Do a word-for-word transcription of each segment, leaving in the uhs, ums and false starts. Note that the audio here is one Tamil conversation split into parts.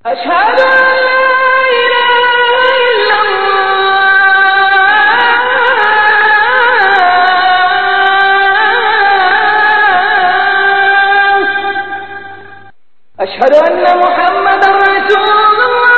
أشهد أن لا إله إلا الله أشهد أن محمدا رسول الله.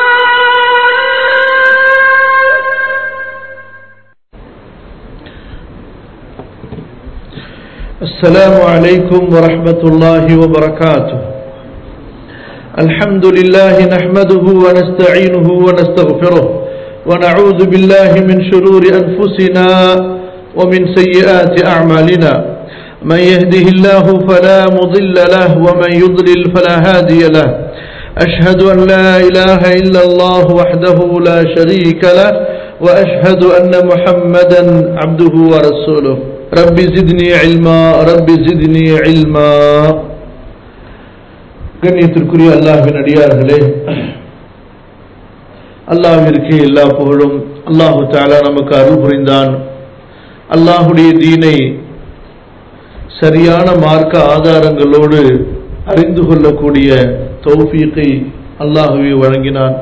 السلام عليكم ورحمة الله وبركاته. الحمد لله نحمده ونستعينه ونستغفره ونعوذ بالله من شرور أنفسنا ومن سيئات أعمالنا. من يهده الله فلا مضل له ومن يضلل فلا هادي له. أشهد أن لا إله إلا الله وحده لا شريك له وأشهد أن محمدا عبده ورسوله. رب زدني علما رب زدني علما. கண்ணியத்திற்குரிய அல்லாஹ்வின் அடியார்களே, அல்லாஹ்விற்கு எல்லா புகழும். அல்லாஹு தஆலா நமக்கு அருள் புரிந்தான். அல்லாஹுடைய தீனை சரியான மார்க்க ஆதாரங்களோடு அறிந்து கொள்ளக்கூடிய தௌஃபீகை அல்லாஹ்வே வழங்கினான்.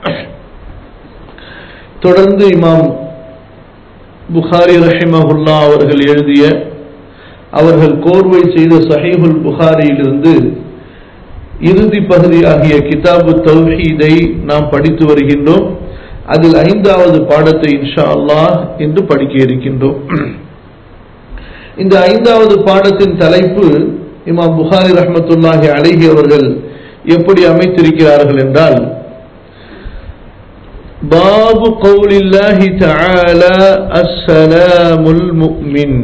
தொடர்ந்து இமாம் புகாரி ரஹிமஹுல்லாஹ் அவர்கள் எழுதிய, அவர்கள் கோர்வை செய்த சஹீஹுல் புகாரியிலிருந்து இறுதி பகுதியாகிய கிதாபு தௌஹீதை நாம் படித்து வருகின்றோம். அதில் ஐந்தாவது பாடத்தை இன்ஷா அல்லாஹ் இன்று படிக்க இருக்கின்றோம். இந்த ஐந்தாவது பாடத்தின் தலைப்பு இமாம் புகாரி ரஹ்மத்துல்லாஹி அலைஹி அவர்கள் எப்படி அமைத்திருக்கிறார்கள் என்றால், பாபு கௌலில்லாஹி தஆலா அஸ்ஸலாமுல் முஃமின்.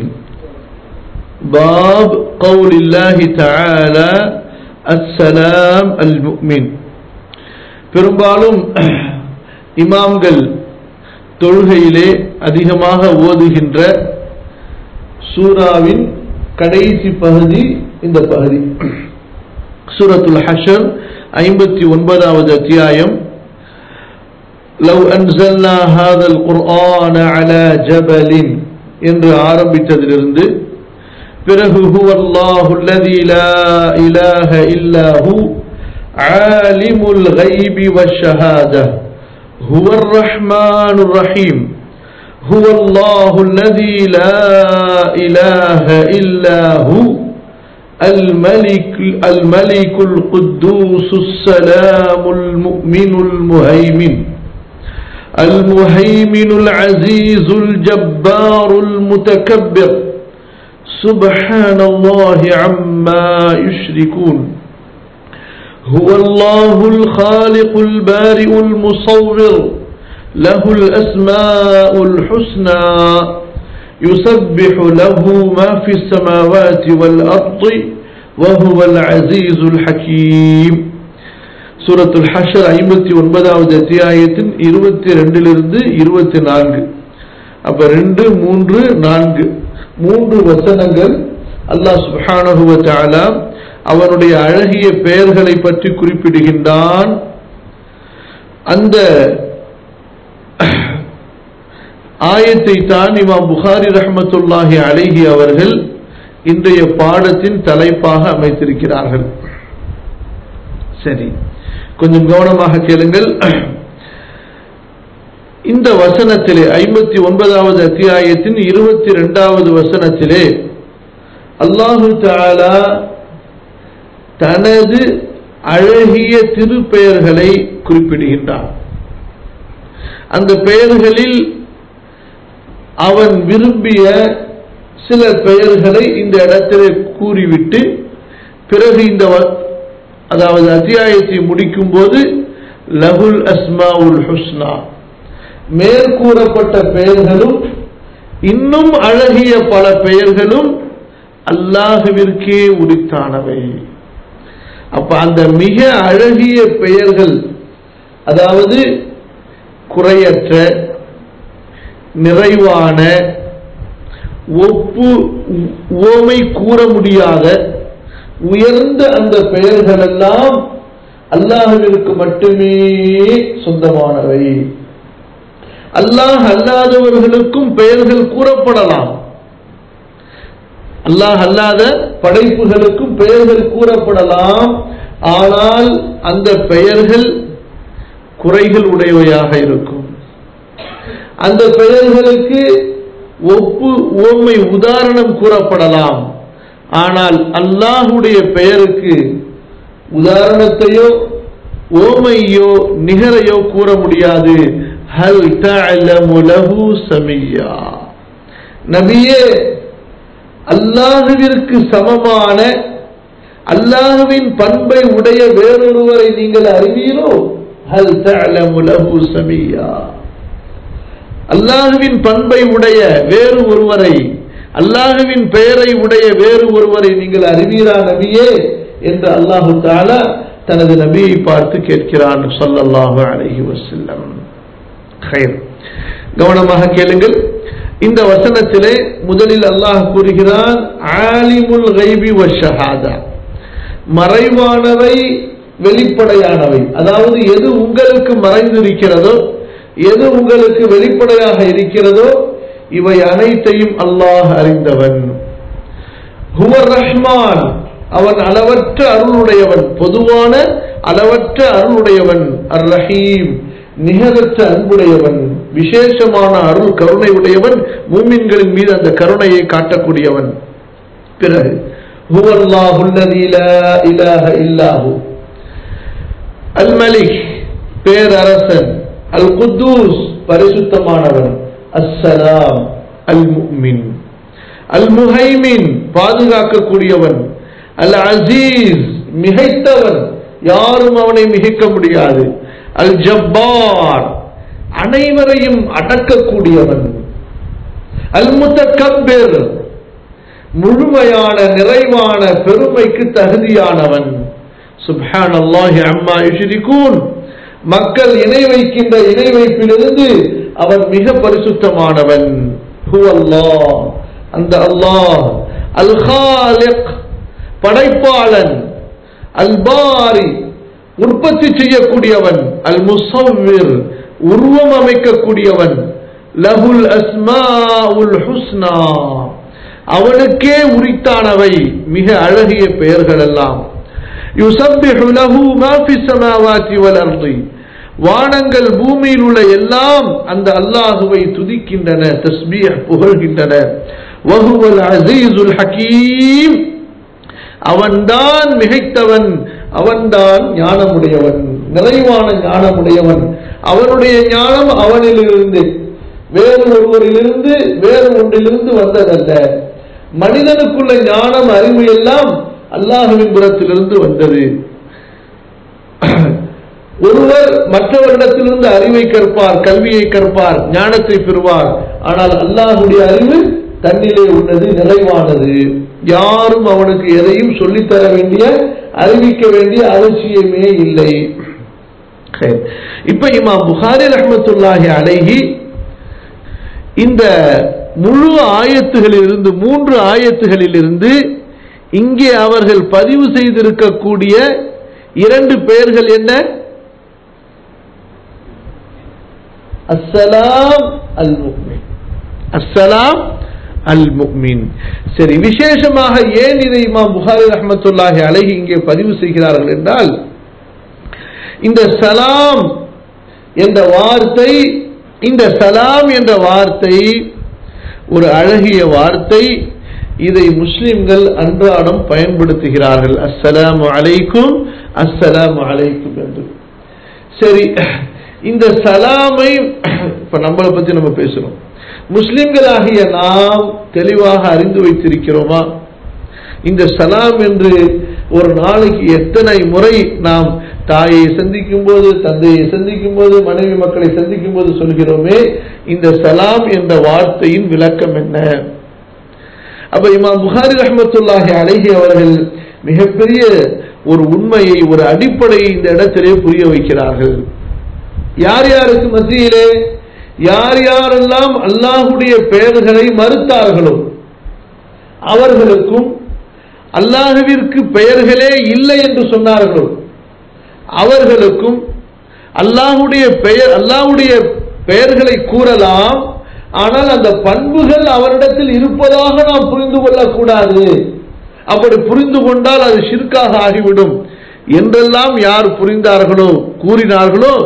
பாப் கௌலில்லாஹி தஆலா அஸ்ஸலாம் அல் முஃமின். பெரும்பாலும் இமாம்கள் தொழுகையிலே அதிகமாக ஓதுகின்ற சூராவின் கடைசி பகுதி இந்த பகுதி. சூரத்துல் ஹஷர் ஐம்பத்தி ஒன்பதாவது அத்தியாயம். லவ் அன்ஸல்னா ஹாதல் குர்ஆன அலா ஜபலின் என்று ஆரம்பித்ததிலிருந்து பிறகு ஹுவல்லாஹு அல்லதி லா இலாஹ இல்லா ஹு ஆலிமுல் கைபி வஷ்ஷஹாதா ஹுவர் ரஹ்மானுர் ரஹீம் ஹுவல்லாஹு அல்லதி லா இலாஹ இல்லா ஹு الملك الملك القدوس السلام المؤمن المهيمن المهيمن العزيز الجبار المتكبر سبحان الله عما يشركون هو الله الخالق البارئ المصور له الأسماء الحسنى يسبح له ما في السماوات والأرض وهو العزيز الحكيم. சூரத்துல் ஹஷர் ஐம்பத்தி ஒன்பதாவது அத்தியாயத்தின் இருபத்தி ரெண்டிலிருந்து இருபத்தி நான்கு. அப்ப ரெண்டு மூன்று நான்கு மூன்று வசனங்கள் அல்லாஹ் சுப்ஹானஹு வ தஆலா அவனுடைய அழகிய பெயர்களை பற்றி குறிப்பிடுகின்றான். அந்த ஆயத்தை தான் இமாம் புகாரி ரஹ்மத்துல்லாஹி அலைஹி அவர்கள் இன்றைய பாடத்தின் தலைப்பாக அமைத்திருக்கிறார்கள். சரி, கொஞ்சம் கவனமாக கேளுங்கள். இந்த வசனத்திலே ஐம்பத்தி ஒன்பதாவது அத்தியாயத்தின் இருபத்தி இரண்டாவது வசனத்திலே அல்லாஹு தஆலா தனது அழகிய திருப்பெயர்களை குறிப்பிடுகின்றான். அந்த பெயர்களில் அவன் விரும்பிய சில பெயர்களை இந்த இடத்திலே கூறிவிட்டு பிறகு இந்த அதாவது அத்தியாயத்தை முடிக்கும் போது லஹுல் அஸ்மாஉல் ஹுஸ்னா, மேற்கூறப்பட்ட பெயர்களும் இன்னும் அழகிய பல பெயர்களும் அல்லாஹ்விற்கே உரித்தானவை. அப்ப அந்த மிக அழகிய பெயர்கள், அதாவது குறையற்ற நிறைவான ஒப்பு ஓமை கூற முடியாத உயர்ந்த அந்த பெயர்கள் எல்லாம் அல்லாஹ்விற்கு மட்டுமே சொந்தமானவை. அல்லாஹ் அல்லாதவர்களுக்கும் பெயர்கள் கூறப்படலாம், அல்லாஹ் அல்லாத படைப்புகளுக்கும் பெயர்கள் கூறப்படலாம். ஆனால் அந்த பெயர்கள் குறைகள் உடையவையாக இருக்கும். அந்த பெயர்களுக்கு ஒப்பு உவமை உதாரணம் கூறப்படலாம். ஆனால் அல்லாஹுடைய பெயருக்கு உதாரணத்தையோ ஓமையோ நிகரையோ கூற முடியாது. ஹல் தஅலமு லஹு சமியா, நபியே அல்லாஹுவிற்கு சமமான அல்லாஹுவின் பண்பை உடைய வேறொருவரை நீங்கள் அறிவீரோ? ஹல் தஅலமு லஹு சமியா, அல்லாஹுவின் பண்பை உடைய வேறு ஒருவரை, அல்லாஹுவின் பெயரை உடைய வேறு ஒருவரை நீங்கள் அறிவீரா நபியே என்று அல்லாஹு தஆலா தனது நபியை பார்த்து கேட்கிறான் ஸல்லல்லாஹு அலைஹி வஸல்லம். கைர், கவனமாக கேளுங்கள். இந்த வசனத்திலே முதலில் அல்லாஹ் கூறுகிறான் ஆலிமுல் கைபி வஷ்ஷஹாதா, மறைவானவை வெளிப்படையானவை. அதாவது எது உங்களுக்கு மறைந்திருக்கிறதோ, எது உங்களுக்கு வெளிப்படையாக இருக்கிறதோ இவை அனைத்தையும் அல்லாஹ் அறிந்தவன். ஹுவர் ரஹ்மான், அவன் அளவற்ற அருளுடையவன், பொதுவான அளவற்ற அருளுடையவன். அர் ரஹீம், நிகரற்ற அன்புடையவன், விசேஷமான அருள் கருணை உடையவன், மூமின்களின் மீது அந்த கருணையை காட்டக்கூடியவன். பிறகு ஹுவல்லாஹு அல்லதீ லா இலாஹ இல்லாஹு, அல் மலிக் பேரரசன், அல் குத்தூஸ் பரிசுத்தமானவன், அஸ்ஸலாம் அல் முஃமின், அல் முஹைமின் பாதுகாக்கக்கூடியவன், அல் அசீஸ் மிகைத்தவன், யாரும் அவனை மிகைக்க முடியாது, அல் ஜப்பார் அனைவரையும் அடக்கக்கூடியவன், அல் முத்தக்கப்பிர் முழுமையான நிறைவான பெருமைக்கு தகுதியானவன். சுப்ஹானல்லாஹி அம்மா யுஷ்ரிகூன், மக்கள் இணை வைக்கின்ற இணை வைப்பிலிருந்து அவன் மிக பரிசுத்தமானவன். ஹுவல்லாஹ், அந்த அல்லாஹ். அல் காலிக் படைப்பாளன், அல் பாரி உற்பத்தி செய்யக்கூடியவன், அல் முஸவ்விர் உருவம் அமைக்கக்கூடியவன், லஹுல் அஸ்மாஉல் ஹுஸ்னா அவனுக்கே உரித்தானவை மிக அழகிய பெயர்கள் எல்லாம். யுஸப்பிஹு லஹு மா ஃபிஸ் ஸமாவாதி வல் அர்தி, வானங்கள் பூமியில் உள்ள எல்லாம் அந்த அல்லாஹுவை துதிக்கின்றன, தஸ்பீஹ் புகழ்கின்றன. வஹுவல் அஸீஸுல் ஹகீம், அவன்தான் மிகைத்தவன், அவன்தான் ஞானமுடையவன், நிறைவான ஞானமுடையவன். அவனுடைய ஞானம் அவனிலிருந்து, வேறு ஒருவரிலிருந்து வேறு ஒன்றிலிருந்து வந்ததல்ல. மனிதனுக்குள்ள ஞானம் அறிவு எல்லாம் அல்லாஹுவின் புறத்திலிருந்து வந்தது. ஒருவர் மற்றவரிடத்திலிருந்து அறிவை கற்பார், கல்வியை கற்பார், ஞானத்தை பெறுவார். ஆனால் அல்லாஹுடைய அறிவு தன்னிலே உள்ளது, நிறைவானது. யாரும் அவனுக்கு எதையும் சொல்லித்தர வேண்டிய, அறிவிக்க வேண்டிய அவசியமே இல்லை. இப்ப இமாம் புகாரி ரஹ்மத்துல்லாஹி அலைஹி இந்த முழு ஆயத்துகளில் இருந்து, மூன்று ஆயத்துகளில் இருந்து இங்கே அவர்கள் பதிவு செய்திருக்கக்கூடிய இரண்டு பெயர்கள் என்ன? அஸ்ஸலாம் அல் முஃமின், அஸ்ஸலாம் அல் முஃமின். சரி, விசேஷமாக ஏன் இதை இமாம் புகாரி ரஹ்மத்துல்லாஹி அலைஹி இங்கே பதிவு செய்கிறார்கள் என்றால், இந்த சலாம் என்ற வார்த்தை, இந்த சலாம் என்ற வார்த்தை ஒரு அழகிய வார்த்தை. இதை முஸ்லிம்கள் அன்றாடம் பயன்படுத்துகிறார்கள். அஸ்ஸலாமு அலைக்கும், அஸ்ஸலாமு அலைக்கும் என்று. சரி, இந்த சலாமை இப்ப நம்மளை பத்தி நம்ம பேசுறோம். முஸ்லிம்களாகிய நாம் தெளிவாக அறிந்து வைத்திருக்கிறோமா? இந்த சலாம் என்று ஒரு நாளைக்கு எத்தனை முறை நாம் தாயை சந்திக்கும் போது, தந்தையை சந்திக்கும் போது, மனைவி மக்களை சந்திக்கும் போது சொல்கிறோமே, இந்த சலாம் என்ற வார்த்தையின் விளக்கம் என்ன? அப்ப இமாம் புகாரி ரஹ்மத்துல்லாஹி அலைஹி அவர்கள் மிகப்பெரிய ஒரு உண்மையை, ஒரு அடிப்படையை இந்த இடத்திலே புரிய வைக்கிறார்கள். யார் யாருக்கு மத்தியிலே, யார் யாரெல்லாம் அல்லாஹுடைய பெயர்களை மறுத்தார்களோ அவர்களுக்கும், அல்லாஹுவிற்கு பெயர்களே இல்லை என்று சொன்னார்களோ அவர்களுக்கும், அல்லாஹுடைய பெயர், அல்லாஹுடைய பெயர்களை கூறலாம், ஆனால் அந்த பண்புகள் அவரிடத்தில் இருப்பதாக நாம் புரிந்து கொள்ளக்கூடாது. அப்படி புரிந்து கொண்டால் அது ஷிர்காக ஆகிவிடும் என்றெல்லாம் யார் புரிந்தார்களோ, கூறினார்களோ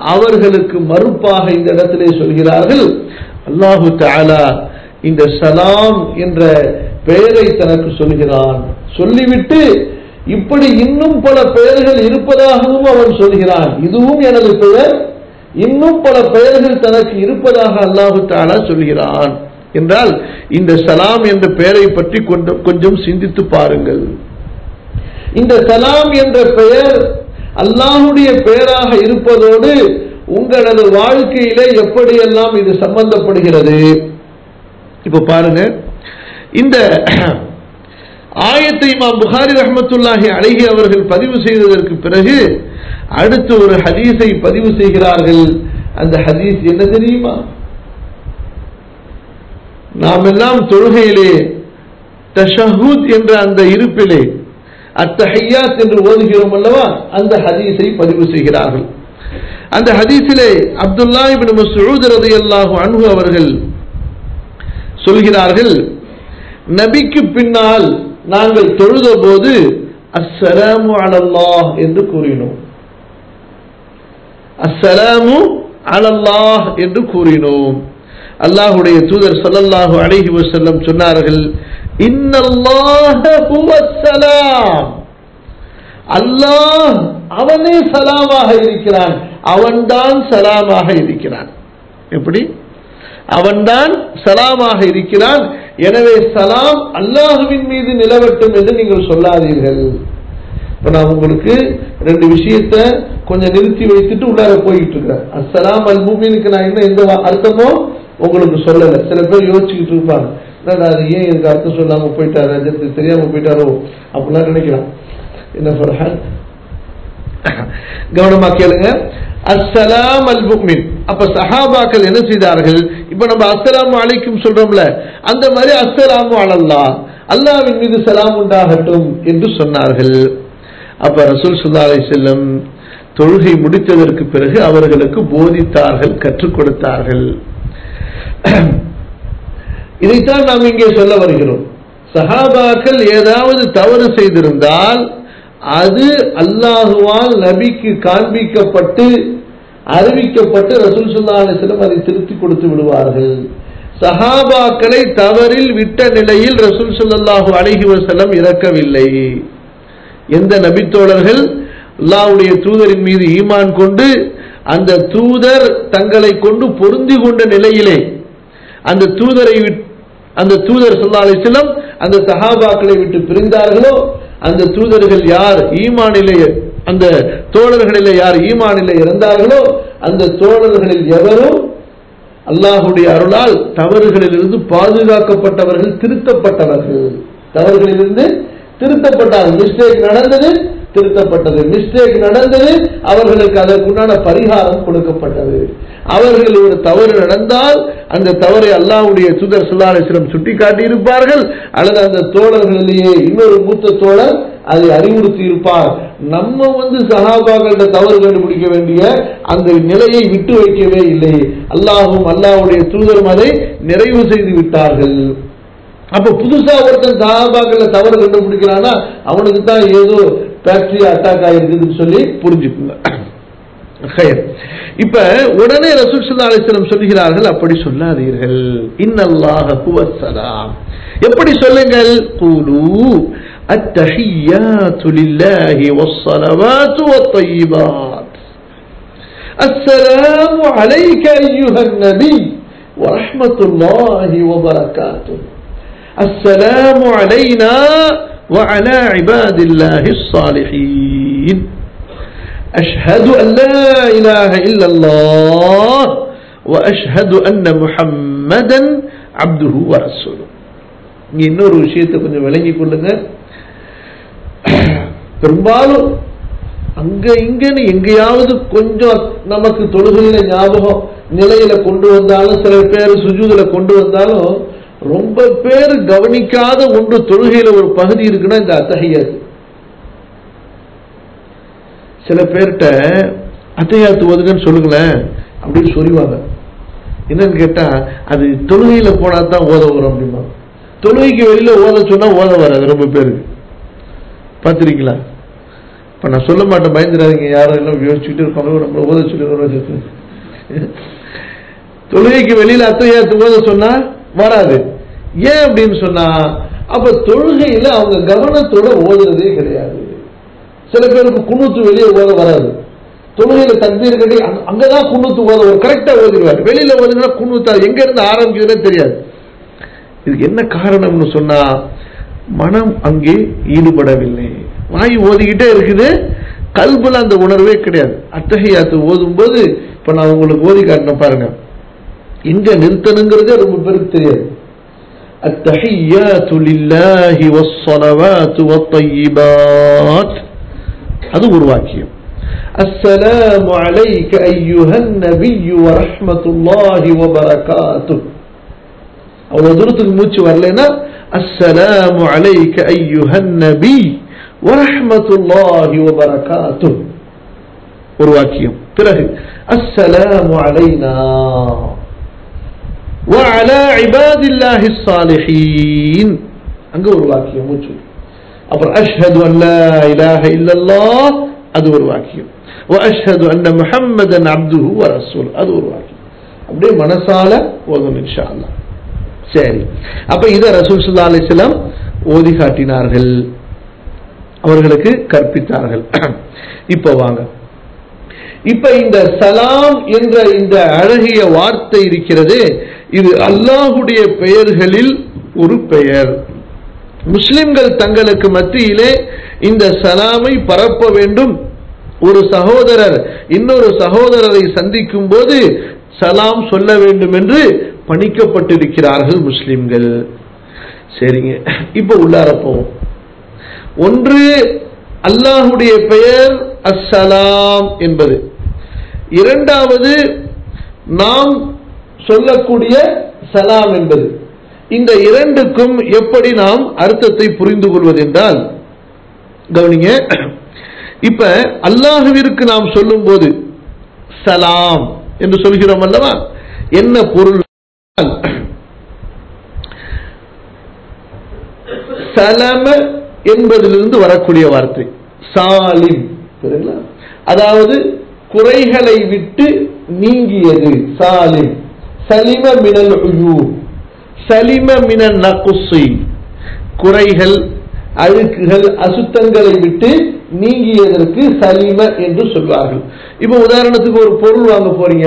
அவர்களுக்கு மறுப்பாக இந்த இடத்திலே சொல்கிறார்கள், அல்லாஹு தஆலா இந்த சலாம் என்ற பெயரை தனக்கு சொல்கிறான். சொல்லிவிட்டு இப்படி இன்னும் பல பெயர்கள் இருப்பதாகவும் அவன் சொல்கிறான். இதுவும் எனது பெயர், இன்னும் பல பெயர்கள் தனக்கு இருப்பதாக அல்லாஹு தஆலா சொல்கிறான் என்றால் இந்த சலாம் என்ற பெயரை பற்றி கொஞ்சம் சிந்தித்து பாருங்கள். இந்த சலாம் என்ற பெயர் அல்லாஹுடைய பெயராக இருப்பதோடு உங்களது வாழ்க்கையிலே எப்படியெல்லாம் இது சம்பந்தப்படுகிறது. இப்ப பாருங்க, இந்த ஆயத்தை இமாம் புகாரி ரஹ்மத்துல்லாஹி அலைஹி அவர்கள் பதிவு செய்ததற்கு பிறகு அடுத்து ஒரு ஹதீஸை பதிவு செய்கிறார்கள். அந்த ஹதீஸ் என்ன தெரியுமா? நாம் எல்லாம் தொழுகையிலே தஷஹுத் என்ற அந்த இருப்பிலே அத்தஹியாத் என்று ஓதுகிறோம் அல்லவா, அந்த ஹதீஸை பதிவு செய்கிறார்கள். அந்த ஹதீஸிலே அப்துல்லா இப்னு மஸ்ஊத் ரலியல்லாஹு அன்ஹு அவர்கள் சொல்கிறார்கள், நபிக்கு பின்னால் நாங்கள் தொழுத போது அஸ்ஸலாமு அலல்லாஹ் என்று கூறினோம். அஸ்ஸலாமு அலல்லாஹ் என்று கூறினோம். அல்லாஹ்வுடைய தூதர் ஸல்லல்லாஹு அலைஹி வஸல்லம் சொன்னார்கள், இன்னல்லாஹ ஹுவஸ்ஸலாம், அல்லாஹ் அவனே சலாமாக இருக்கிறான், அவன்தான் சலாமாக இருக்கிறான். எப்படி? அவன்தான் சலாமாக இருக்கிறான். எனவே சலாம் அல்லாஹுவின் மீது நிலவட்டும் என்று நீங்கள் சொல்லாதீர்கள். இப்ப நான் உங்களுக்கு ரெண்டு விஷயத்தை கொஞ்சம் நிறுத்தி வைத்துட்டு உள்ளார போயிட்டு இருக்கிறேன். அஸ்ஸலாம் அல் முஃமினுக்கு நான் என்ன எந்த அர்த்தமோ உங்களுக்கு சொல்லல. சில பேர் யோசிச்சுக்கிட்டு இருப்பாங்க, அது ஏன் இதுக்கு அர்த்தம் சொல்லாம போயிட்டாரு, அஜத்துக்கு தெரியாம போயிட்டாரோ அப்படிலாம் நினைக்கலாம். என்ன சொல்றேன், கவனமா கேளுங்க. அஸ்ஸலாம் அல் முஃமின், அப்ப சஹாபாக்கள் என்ன செய்தார்கள்? இப்ப நம்ம அஸ்ஸலாமு அலைக்கும் சொல்றோம்ல, அந்த மாதிரி அஸ்ஸலாமு அலல்லாஹ், அல்லாஹ்வின் மீது சலாம் உண்டாகட்டும் என்று சொன்னார்கள். அப்ப ரசூல் ஸல்லல்லாஹு அலைஹி வஸல்லம் தொழுகை முடித்ததற்கு பிறகு அவர்களுக்கு போதித்தார்கள், கற்றுக் கொடுத்தார்கள். இதைத்தான் நாம் இங்கே சொல்ல வருகிறோம். சஹாபாக்கள் ஏதாவது தவறு செய்திருந்தால் அது அல்லாஹுவால் நபிக்கு காண்பிக்கப்பட்டு அறிவிக்கப்பட்டு ரசூல் ஸல்லல்லாஹு அலைஹி வஸல்லம் அதை திருத்தி கொடுத்து விடுவார்கள். சஹாபாக்களை தவறில் விட்ட நிலையில் ரசூல் ஸல்லல்லாஹு அலைஹி வஸல்லம் இறக்கவில்லை. எந்த நபித்தோழர்கள் அல்லாஹ்வுடைய தூதரின் மீது ஈமான் கொண்டு அந்த தூதர் தங்களை கொண்டு பொருந்தி கொண்ட நிலையிலே அந்த தூதரை அந்த தூதர் ஸல்லல்லாஹு அலைஹி வஸல்லம் அந்த சஹாபாக்களை விட்டு பிரிந்தார்களோ, அந்த தூதர்கள் யார் ஈமானிலே, அந்த தோழர்களிலே யார் ஈமானிலே இருந்தார்களோ, அந்த தோழர்களில் எவரும் அல்லாஹ்வுடைய அருளால் தவறுகளிலிருந்து பாதுகாக்கப்பட்டவர்கள், திருத்தப்பட்டவர்கள். தவறுகளிலிருந்து திருத்தப்பட்டார்கள். மிஸ்டேக் நடந்தது, திருத்தப்பட்டது. மிஸ்டேக் நடந்தது, அவர்களுக்கு அதற்குண்டான பரிகாரம் கொடுக்கப்பட்டது. அவர்கள் ஒரு தவறு நடந்தால் அந்த தவறை அல்லாஹ்வுடைய தூதர் ஸல்லல்லாஹு அலைஹி வஸல்லம் சுட்டி காட்டி இருப்பார்கள், அல்லது அந்த தோழர்களிலேயே இன்னொரு மூத்த தோழர் அதை அறிவுறுத்தி இருப்பார். நம்ம வந்து சஹாபாக்கள தவறு கண்டுபிடிக்க வேண்டிய அந்த நிலையை விட்டு வைக்கவே இல்லை. அல்லாஹ்வும் அல்லாஹ்வுடைய தூதரும் அதை நிறைவு செய்து விட்டார்கள். அப்ப புதுசா ஒருத்தன் சஹாபாக்கள தவறு கண்டுபிடிக்கிறானா அவனுக்கு தான் ஏதோ ஃபேக்டரி அட்டாக் ஆயிருக்குதுன்னு சொல்லி புரிஞ்சுக்குங்க. இப்ப உடனே ரசூல் ஸல்லல்லாஹு அலைஹி வஸல்லம் சொல்கிறார்கள், அப்படி சொல்லாதீர்கள். இன்னல்லாஹ ஹுவஸ்ஸலாம், எப்படி சொல்லுங்கள்? கூலு அத்தஹியாத்து லில்லாஹி வஸ்ஸலவாத்து வத்தய்யிபாத் அஸ்ஸலாமு அலைக அய்யுஹன் நபி வரஹ்மத்துல்லாஹி வபரகாத்துஹு அஸ்ஸலாமு அலைனா وعلى عباد الله الصالحين أشهد أن لا إله إلا الله وأشهد أن محمدا عبده ورسوله. இன்னொரு விஷயத்தை கொஞ்சம் விளங்கிக் கொள்ளுங்க. பெரும்பாலும் அங்க இங்கன்னு எங்கேயாவது கொஞ்சம் நமக்கு தொழுகையில ஞாபகம் நிலையில கொண்டு வந்தாலும், சில பேர் சுஜூதுல கொண்டு வந்தாலும், ரொம்ப பேர் கவனிக்காத ஒன்று தொழுகையில ஒரு பகுதி இருக்குன்னா இந்த அத்தஹியாத். சில பேர்கிட்ட அத்தஹியாத் ஓதுங்கன்னு சொல்லுங்களேன் அப்படின்னு சொல்லுவாங்க. என்னன்னு கேட்டா அது தொழுகையில போனா தான் ஓத வரும் அப்படிமா. தொழுகைக்கு வெளியில ஓத சொன்னா ஓத வராது ரொம்ப பேருக்கு. பார்த்திருக்கீங்களா? இப்ப நான் சொல்ல மாட்டேன், பயந்துடாதீங்க, யாரும் எல்லாம் யோசிச்சுட்டு இருப்பாங்க, நம்ம ஓத சொல்லி தொழுகைக்கு வெளியில அத்தையாத்து ஓத சொன்னா வராது. ஏன் அப்படின்னு சொன்னா, அப்ப தொழுகையில அவங்க கவனத்தோட ஓதுறதே கிடையாது. சில பேருக்கு குன்னூத்து வெளியே ஓத வராது, தொழுகையில தக்பீர் கட்டி அங்கதான் குன்னூத்து ஓத ஒரு கரெக்டா ஓதிடுவார், வெளியில ஓதுனா குன்னூத்தா எங்க இருந்து ஆரம்பிக்குதுன்னே தெரியாது. இதுக்கு என்ன காரணம்னு சொன்னா, மனம் அங்கே ஈடுபடவில்லை, வாய் ஓதிக்கிட்டே இருக்குது, கல்புல அந்த உணர்வே கிடையாது. அத்தஹியாத்து ஓதும் போது இப்ப நான் உங்களுக்கு ஓதி காட்டின பாருங்க, எங்க நிறுத்தணுங்கிறதே ரொம்ப பேருக்கு தெரியாது. அத்தஹியாத்து லில்லாஹி வஸ்ஸலவாத்து வத்தய்யிபாத், அது ஒரு வாக்கியம். அஸ்ஸலாமு அலைக அய்யுஹன் நபிய்யு வரஹ்மத்துல்லாஹி வபரகாத்துஹு. அவ்வளவு தூரத்துக்கு மூச்சு வரலைன்னா அஸ்ஸலாமு அலைக அய்யுஹன் நபிய் வரஹ்மத்துல்லாஹி வபரகாத்துஹு ஒரு வாக்கியம். பிறகு அஸ்ஸலாமு அலைனா வஅலா இபாதில்லாஹிஸ் ஸாலிஹீன், அங்க ஒரு வாக்கியம் மூச்சு. அப்புறம் அஷ்ஹது அன் லா இலாஹ இல்லல்லாஹ், அது ஒரு வாக்கியம். வ அஷ்ஹது அன்ன முஹம்மதன் அப்துஹு வ ரசூல், அது ஒரு வாக்கியம். அப்படியே மனசால ஓதணும் இன்ஷா அல்லாஹ். சரி, அப்ப இத ரசூல் ஸல்லல்லாஹு அலைஹி வஸல்லம் ஓதி காட்டினார்கள், அவர்களுக்கு கற்பித்தார்கள். இப்ப வாங்க, இப்ப இந்த சலாம் என்ற இந்த அழகிய வார்த்தை இருக்கிறது, இது அல்லாஹுடைய பெயர்களில் ஒரு பெயர். முஸ்லிம்கள் தங்களுக்கு மத்தியிலே இந்த சலாமை பரப்ப வேண்டும். ஒரு சகோதரர் இன்னொரு சகோதரரை சந்திக்கும் போது சலாம் சொல்ல வேண்டும் என்று பணிக்கப்பட்டிருக்கிறார்கள் முஸ்லிம்கள். சரிங்க, இப்ப உள்ளார போவோம். ஒன்று அல்லாஹுடைய பெயர் அஸ்ஸலாம் என்பது, இரண்டாவது நாம் சொல்லக்கூடிய சலாம் என்பது. இந்த இரண்டுக்கும் எப்படி நாம் அர்த்தத்தை புரிந்து கொள்வது என்றால், கவனிங்க, இப்ப அல்லாஹுவிற்கு நாம் சொல்லும் போது சலாம் என்று சொல்கிறோம் அல்லவா, என்ன பொருள்? சலம என்பதிலிருந்து வரக்கூடிய வார்த்தை சாலிம், அதாவது குறைகளை விட்டு நீங்கியது. சாலிம், சலிம மினல் உயூப், சலிம மினன் நக்ஸி, குறைகள், அழுக்குகள், அசுத்தங்களை விட்டு நீங்கியதற்கு சலிம என்று சொல்வார்கள். இப்ப உதாரணத்துக்கு ஒரு பொருள் வாங்க போறீங்க,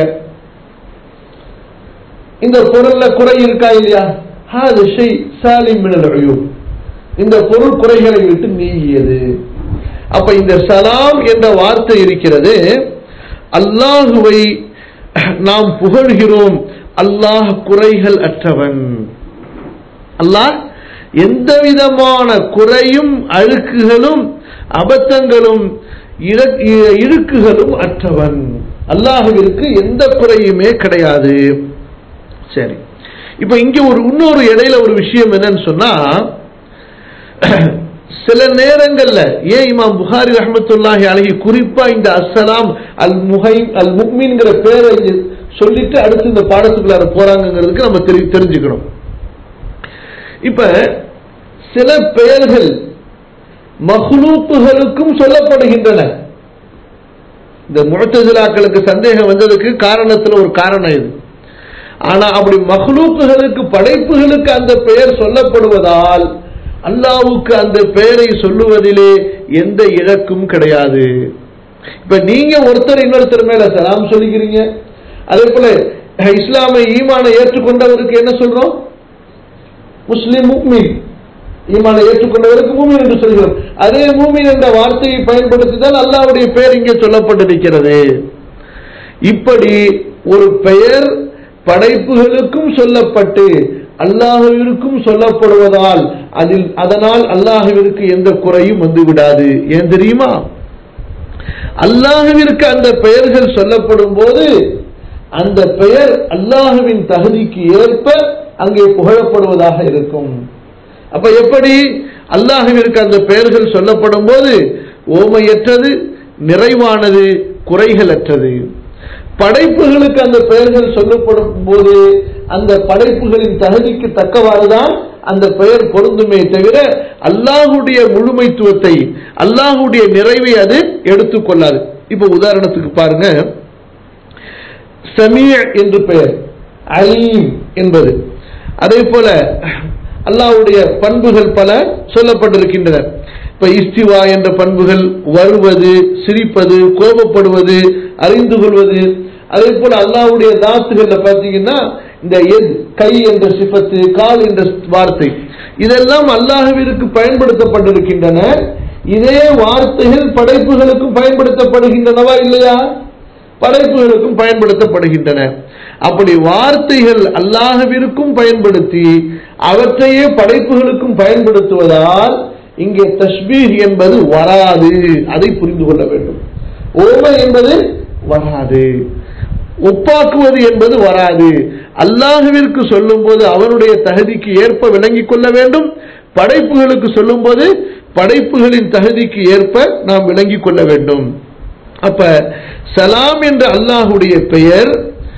இந்த பொருள்ல குறை இருக்கா இல்லையா, ஹாது ஷை சாலிம் மினல் உயூப், இந்த பொருள் குறைகளை விட்டு நீங்கியது. அப்ப இந்த சலாம் என்ற வார்த்தை இருக்கிறது, அல்லாஹுவை நாம் புகழ்கிறோம், அல்லாஹ் குறைகள் அற்றவன், அல்லாஹ் எந்த விதமான குறையும் அழுக்குகளும் அபத்தங்களும் இழுக்குகளும் அற்றவன், அல்லாஹுவிற்கு எந்த குறையுமே கிடையாது. சரி, இப்ப இங்க ஒரு இன்னொரு இடையில ஒரு விஷயம் என்னன்னு சொன்னா, சில நேரங்கள்ல ஏன் இமாம் புகாரி ரஹ்மத்துல்லாஹி அலைஹி குறிப்பா இந்த அஸ்ஸலாம் அல் முஹை அல் முஃமின்ங்கிற பேரை சொல்லிட்டு அடுத்து இந்த பாடத்துக்குள்ளார போறாங்கிறதுக்கு நம்ம தெரிஞ்சுக்கணும். இப்ப சில பெயர்கள் மஹ்லூக்குகளுக்கும் சொல்லப்படுகின்றன. இந்த முஅ்தஸிலாக்களுக்கு சந்தேகம் வந்ததுக்கு காரணத்துல ஒரு காரணம் இது. ஆனா அப்படி மஹ்லூக்குகளுக்கு, படைப்புகளுக்கு அந்த பெயர் சொல்லப்படுவதால் அல்லாஹ்வுக்கு அந்த பெயரை சொல்லுவதிலே எந்த இழக்கும் கிடையாது. இப்ப நீங்க ஒருத்தர் இன்னொருத்தர் மேல சலாம் சொல்லிக்கிறீங்க, அதே போல இஸ்லாமை ஈமானை ஏற்றுக்கொண்டவருக்கு என்ன சொல்றோம்? முஸ்லிம் முஃமின், ஈமானை ஏற்றுக்கொண்டவருக்கு மூமின் என்று சொல்கிறோம். அதே மூமின் என்ற வார்த்தையை பயன்படுத்தி தான் அல்லாஹ்வுடைய பெயர் இங்கே சொல்லப்பட்டிருக்கிறது. இப்படி ஒரு பெயர் படைப்புகளுக்கும் சொல்லப்பட்டு அல்லாஹ்விற்கும் சொல்லப்படுவதால் அதில் அதனால் அல்லாஹ்விற்கு எந்த குறையும் வந்து விடாது. ஏன் தெரியுமா? அல்லாஹ்விற்கு அந்த பெயர்கள் சொல்லப்படும் போது அந்த பெயர் அல்லாஹ்வின் தகுதிக்கு ஏற்ப அங்கே புகழப்படுவதாக இருக்கும். அப்ப எப்படி அல்லாஹ்விற்கு அந்த பெயர்கள் சொல்லப்படும் போது ஓமையற்றது, நிறைவானது, குறைகளற்றது. படைப்புகளுக்கு அந்த பெயர்கள் சொல்லப்படும் போது அந்த படைப்புகளின் தகுதிக்கு தக்கவாறுதான் அந்த பெயர் பொருந்துமே தவிர அல்லாஹுடைய முழுமைத்துவத்தை அல்லாஹுடைய நிறைவை அது எடுத்துக்கொள்ளாது. இப்ப உதாரணத்துக்கு பாருங்க, சமீஅ் என்று பெயர், அலீம் என்பது, அதே போல அல்லாஹ்வுடைய பண்புகள் பல சொல்லப்பட்டிருக்கின்றன. இப்ப இஸ்திவா என்ற பண்புகள், வருவது, சிரிப்பது, கோபப்படுவது, அறிந்து கொள்வது, அதே போல அல்லாஹ்வுடைய தாத்துகள்ல பாத்தீங்கன்னா இந்த எத், கை என்ற சிஃபத்து, கால் என்ற வார்த்தை, இதெல்லாம் அல்லாஹ்விற்கு பயன்படுத்தப்பட்டிருக்கின்றன. இதே வார்த்தைகள் படைப்புகளுக்கும் பயன்படுத்தப்படுகின்றனவா இல்லையா? படைப்புகளுக்கும் பயன்படுத்தப்படுகின்றன. அப்படி வார்த்தைகள் அல்லாஹ்விற்கும் பயன்படுத்தி அவற்றையே படைப்புகளுக்கும் பயன்படுத்துவதால் இங்கே தஷ்பீஹ் என்பது வராது. அதை புரிந்து கொள்ள வேண்டும். ஓமை என்பது வராது, ஒப்பாக்குவது என்பது வராது. அல்லாஹ்விற்கு சொல்லும் போது அவனுடைய தகுதிக்கு ஏற்ப விளங்கிக் கொள்ள வேண்டும். படைப்புகளுக்கு சொல்லும் போது படைப்புகளின் தகுதிக்கு ஏற்ப நாம் விளங்கிக் கொள்ள வேண்டும். அப்ப சலாம் என்ற அல்லாஹுடைய பெயர்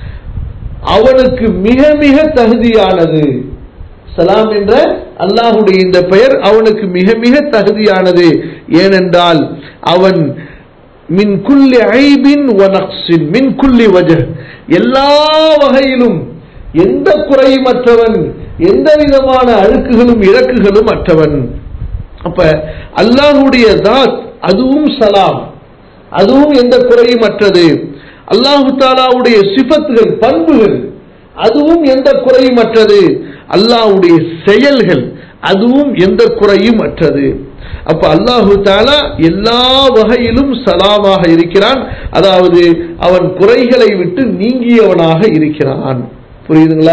அவனுக்கு மிக மிக தகுதியானது. சலாம் என்ற அல்லாஹுடைய இந்த பெயர் அவனுக்கு மிக மிக தகுதியானது. ஏனென்றால் அவன் மின் குல்லி ஐபின் வ நக்ஸின் மின் குல்லி வஜஹ், எல்லா வகையிலும் எந்த குறையும் அற்றவன், எந்த விதமான அழுக்குகளும் இறக்குகளும் அற்றவன். அப்ப அல்லாஹுடைய தாத் அதுவும் சலாம், அதுவும் எந்த குறையும் அற்றது. அல்லாஹு தாலாவுடைய சிஃபத்துகள், பண்புகள், அதுவும் எந்த குறையும் அற்றது. அல்லாஹ்வுடைய செயல்கள் அதுவும் எந்த குறையும் அற்றது. அப்ப அல்லாஹு தாலா எல்லா வகையிலும் சலாமாக இருக்கிறான். அதாவது அவன் குறைகளை விட்டு நீங்கியவனாக இருக்கிறான். புரியுதுங்களா?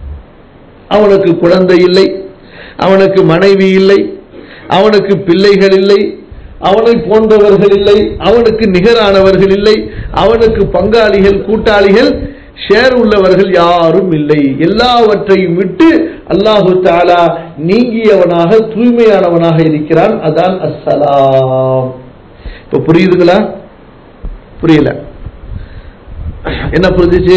அவனுக்கு குழந்தை இல்லை, அவனுக்கு மனைவி இல்லை, அவனுக்கு பிள்ளைகள் இல்லை, அவனை போன்றவர்கள் இல்லை, அவனுக்கு நிகரானவர்கள் இல்லை, அவனுக்கு பங்காளிகள், கூட்டாளிகள், ஷேர் உள்ளவர்கள் யாரும் இல்லை. எல்லாவற்றையும் விட்டு அல்லாஹு தஆலா நீங்கியவனாக, தூய்மையானவனாக இருக்கிறான். அதான் அஸ்ஸலாம். இப்ப புரியுதுங்களா? புரியல? என்ன புரிஞ்சுச்சு?